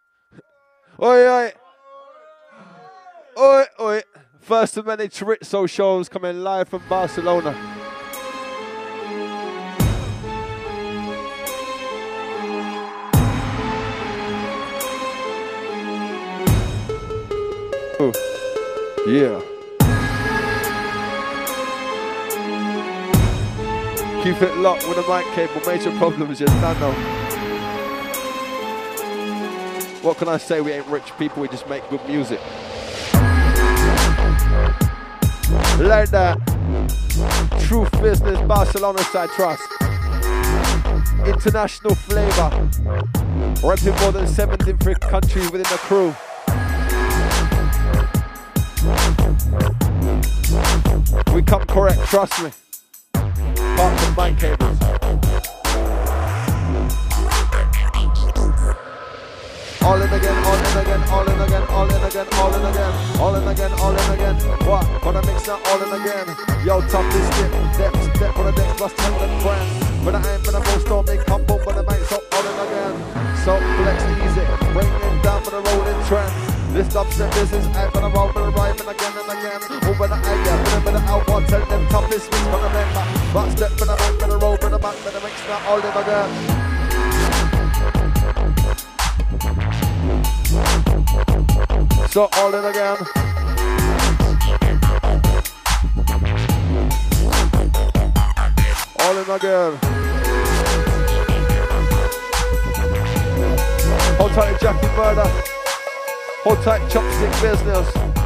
Oi, oi. Oi, oi. First of many chorizo shows coming live from Barcelona. Ooh. Yeah. Keep it locked with a mic cable, major problems, yes, I know. What can I say? We ain't rich people, we just make good music. Like that. Truth business, Barcelona side trust. International flavor. Repping more than seven different countries within the crew. We come correct, trust me. Parts of mic cables. All in again, all in again, all in again, all in again, all in again, all in again, all in again. What? Gonna mix that all in again. Yo, toughest dip, dip, step on the next plus ten and grand. But I ain't gonna most on big combo, but I might so all in again. So flex easy, bring it down for the rolling trend. This dubstep business, I'm gonna roll with the rhyming again and again. Over the eye, yeah, put them in the out, one, tell them toughest mix, gonna make my back step for the back, for the roll, for the back, for the mix that all in again. So all in again. All in again. Hold tight Jackie Murder. Hold tight Chopstick Business.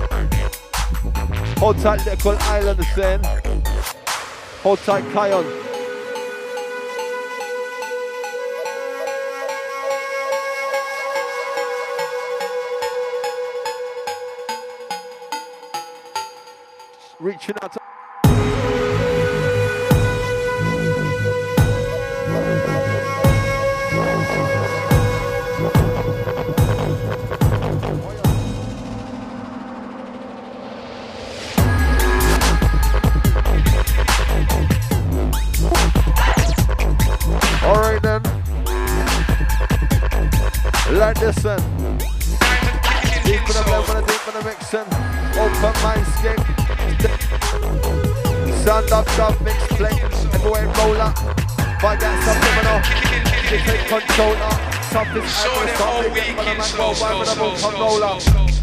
Hold tight Liquid Island Sin. Hold tight Kion. reaching out to Alright then. Like this then. Deep in the blend, deep in the mixing. Open mind skin. Sound up, shove, mix, play. Everywhere roller. But that's subliminal. You take controller. Something angry, something get for the man go by with a boom controller.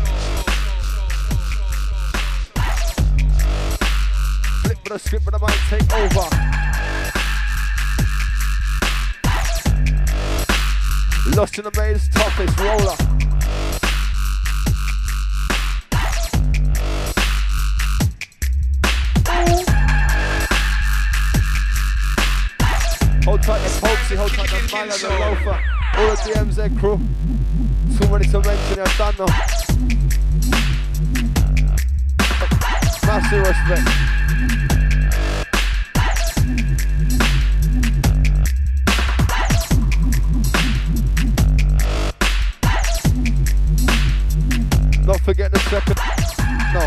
Flip with the script with the mind, take over. Lost in the maze, toughest roller. Hold tight, it's Hoaxy, hold tight, the man and the loafer. All the D M Z crew. Too many to mention, I've done now. Massive respect. Don't forget the second. No.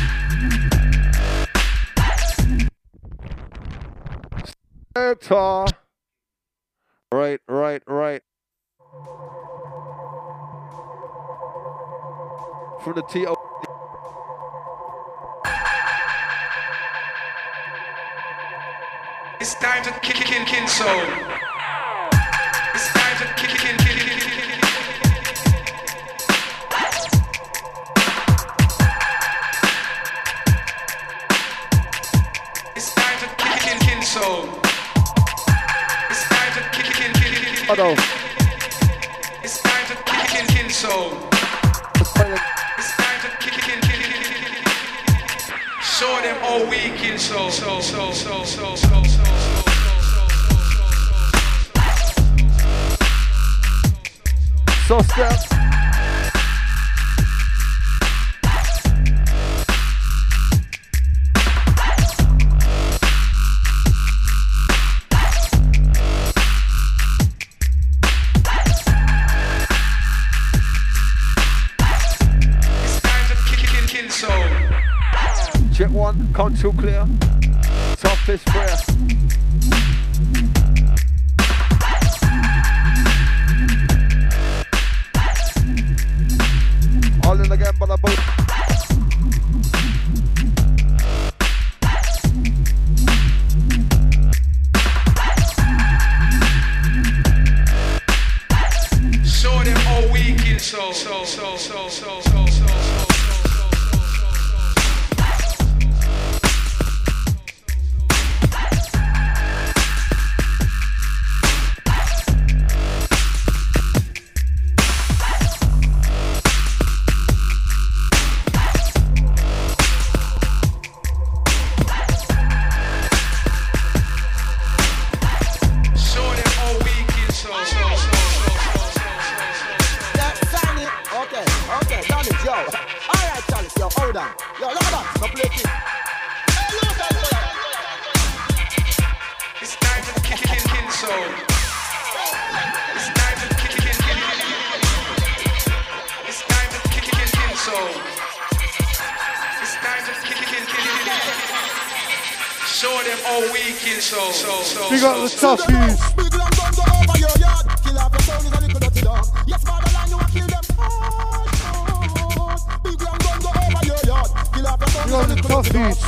Sector. Right, right, right. From the T O. It's time to kick, kick, kick, kick, soul. It's time to kick, kick, kick, kick, kick. Soul. It's time to kick it in, kick it in. It's time to kick it in, kick soul. It's time to kick it in, kick it in. Show them all weak in soul, soul, soul, soul, soul, soul, soul. So step. Check one, control clear. Toughest prayer. All in again, but I both. Show them all weak in soul, soul, soul, soul, soul, soul, soul. We got the toughies. We got the toughies.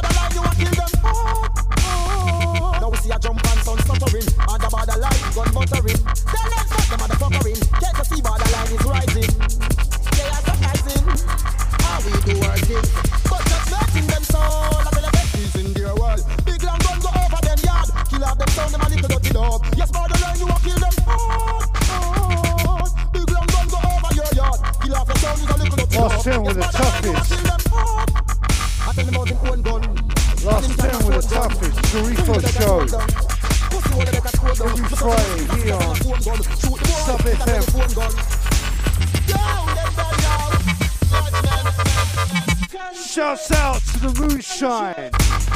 Now we see a jump and sun suffering. On the borderline, gun buttering. Tell them fuck the motherfuckering. Can't you see borderline is rising? They are surprising. How we do our thing. But just nothing them soul. I feel like is in their world. Big long gun go over them yard. Kill off them sound them a little dirty dog. Yes, borderline you will kill them. Oh, oh. Big long gun go over your yard. Kill off your sound is a little dirty dog. Last ten with the toughest. I tell them out in one gun. Last ten with the toughest. Sharifa Show. Every Friday here on Sub F M. Shouts out to the moonshine.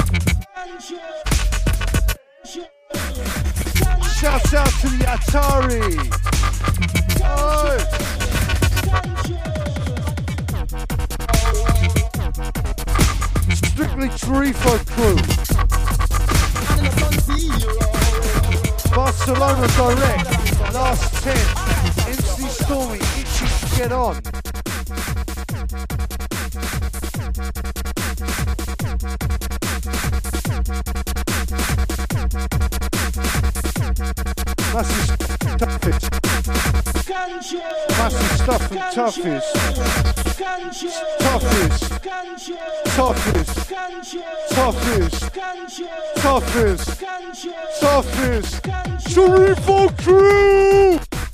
Shouts out to the Atari. Oh. Strictly Tarifo crew. Barcelona direct. Last ten. M C Stormy. Itchy to get on. Massive toughest. Massive stuff from toughest. Toughest. Toughest. Toughest. Toughest. Toughest. Tarifo crew!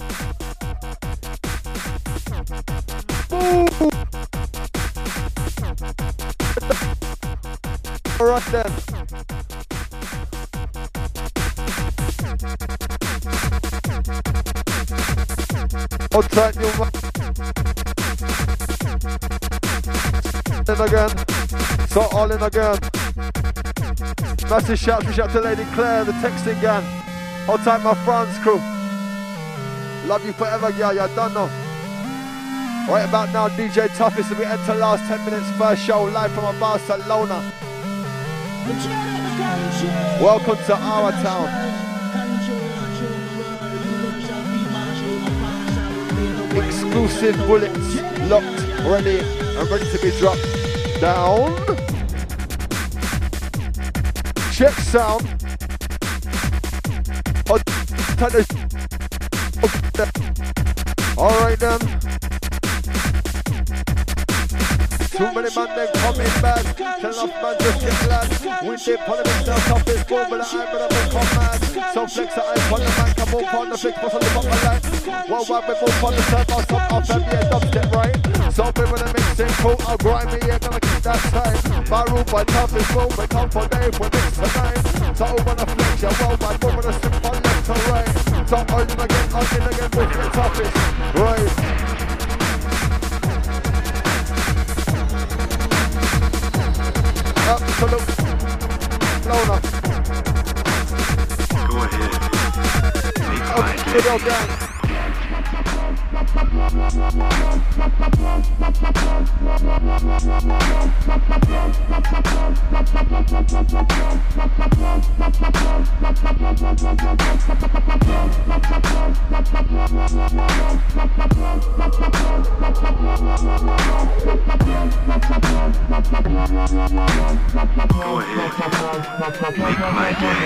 Boom! Alright then. Hold tight, you man. In again. So all in again. Massive shout, shout to Lady Claire, the texting gang. Hold tight, my France crew. Love you forever, girl, you don't know. Right about now, D J Toughest, and we enter last ten minutes first show live from Barcelona. Welcome to our town. Exclusive bullets locked, ready, and ready to be dropped down. Check sound. Alright then. Too many man them coming bad. Tell enough man just get glad. We did politics now, toughest form with the eye, but I'm come mad. So flex the eye on the man, come move on the fix, what's on the bottom of land. Well, why we move on the server, some off and yeah, dubstep right. So we with a mixing cool, I'll grind me, yeah, gonna keep that time. My room by toughest form, we come for day, we mix the night. So over the flex, yeah, well, my move with a slip on left to right. So all in again, all in again with the toughest, right. Absolute Lona. Go ahead. Make my day. Video gang. Go ahead. Make my day.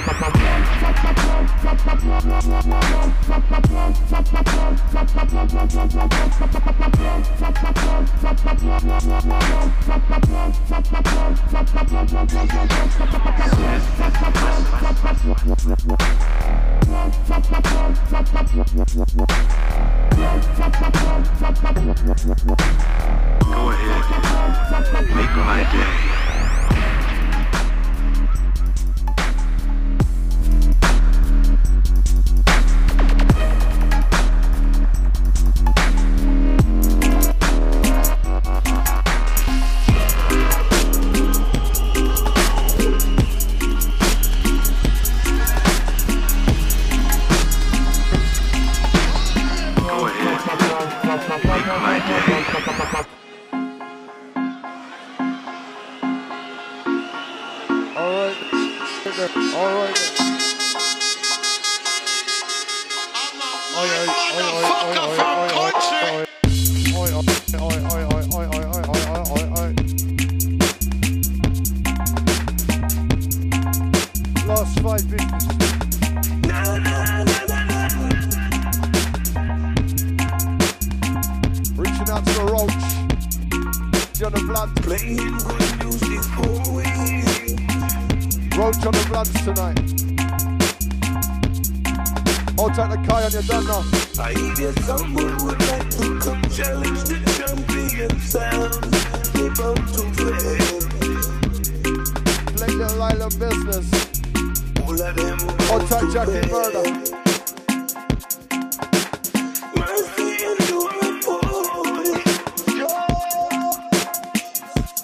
Go ahead. Make my day.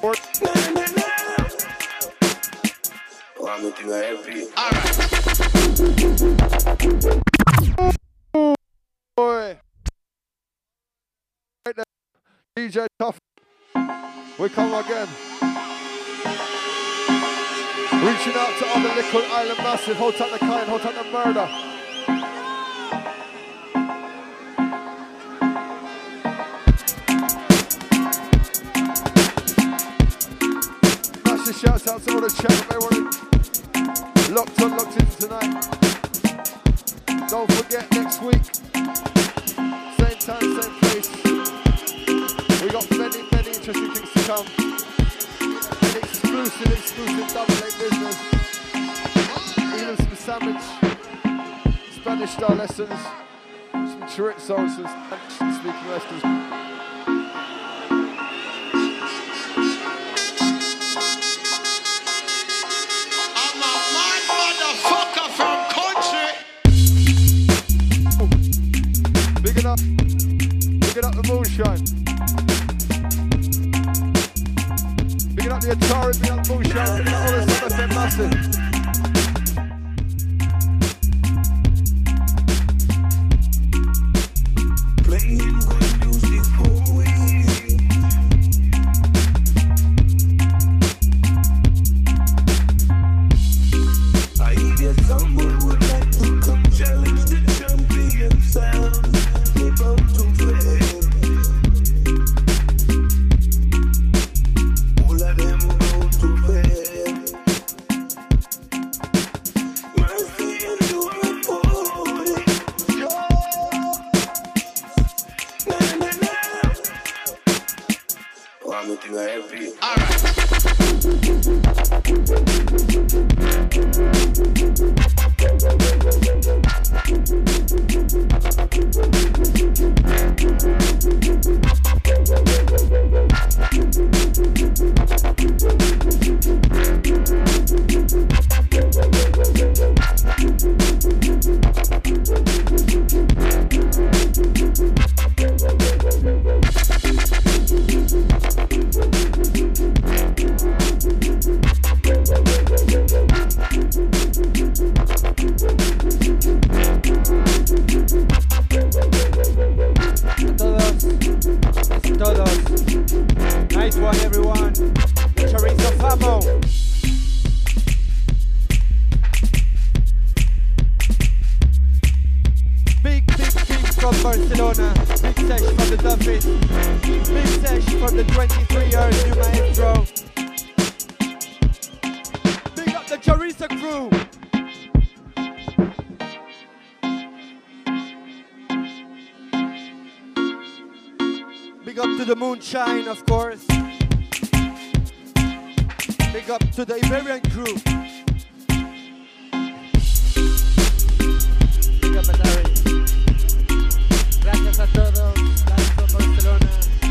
Boy. Right there. D J Tough. We come again. Reaching out to all the Liquid Island Massive. Hold tight the kind, hold tight the murder. Massive shouts out to all the chat. Everyone locked on, locked in tonight. Don't forget next week, same time, same place. We got many, many interesting things to come. An exclusive, exclusive double A business. Even some sandwich, Spanish style lessons, some chorizo, some Spanish speaking lessons. Bigging up, bigging up the moonshine. Bigging up the Atari, bigging up the moonshine, bigging up all the stuff that's massive. Playing good music for we. I hear someone would like to come challenge the champion sound. All of them go to bed. Mercy and do it for it. Na na na. One thing I happy. All right. Nice one, everyone. Chorizo Famo. Big, big, big from Barcelona. Big sesh from the Duffys. Big sesh from the twenty-three years new maestro. Big up the Chorizo crew. Big up to the moonshine, of course. Big up to the Iberian crew. Big up Atari. Gracias a todos. Live from Barcelona.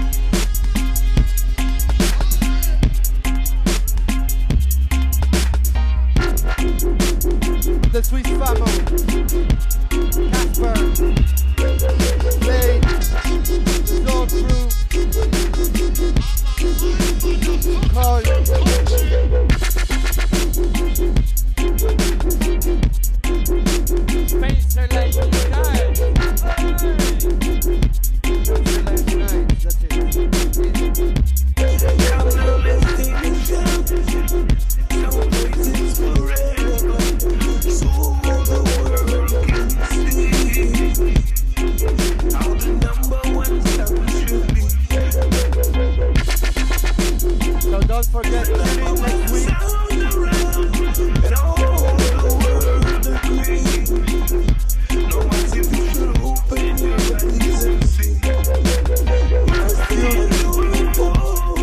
The Swiss Famo. Casper. Blade. Snow Crew. Call. Spencer Lake Night. Spencer Lake Night. That's it. So the world can see how the number one sound should be. So don't forget to tune in next week. And all the world agrees. No one seems to should open your eyes and see. Must be doing boy.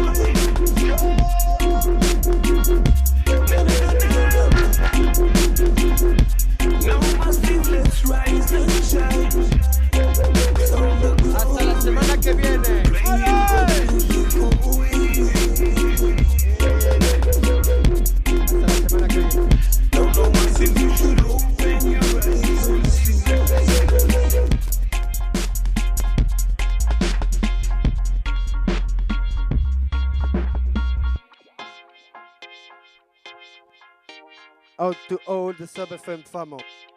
Now must be let's rise and shine. Hasta la semana que viene. ¡Ay! Out to all the Sub F M famo.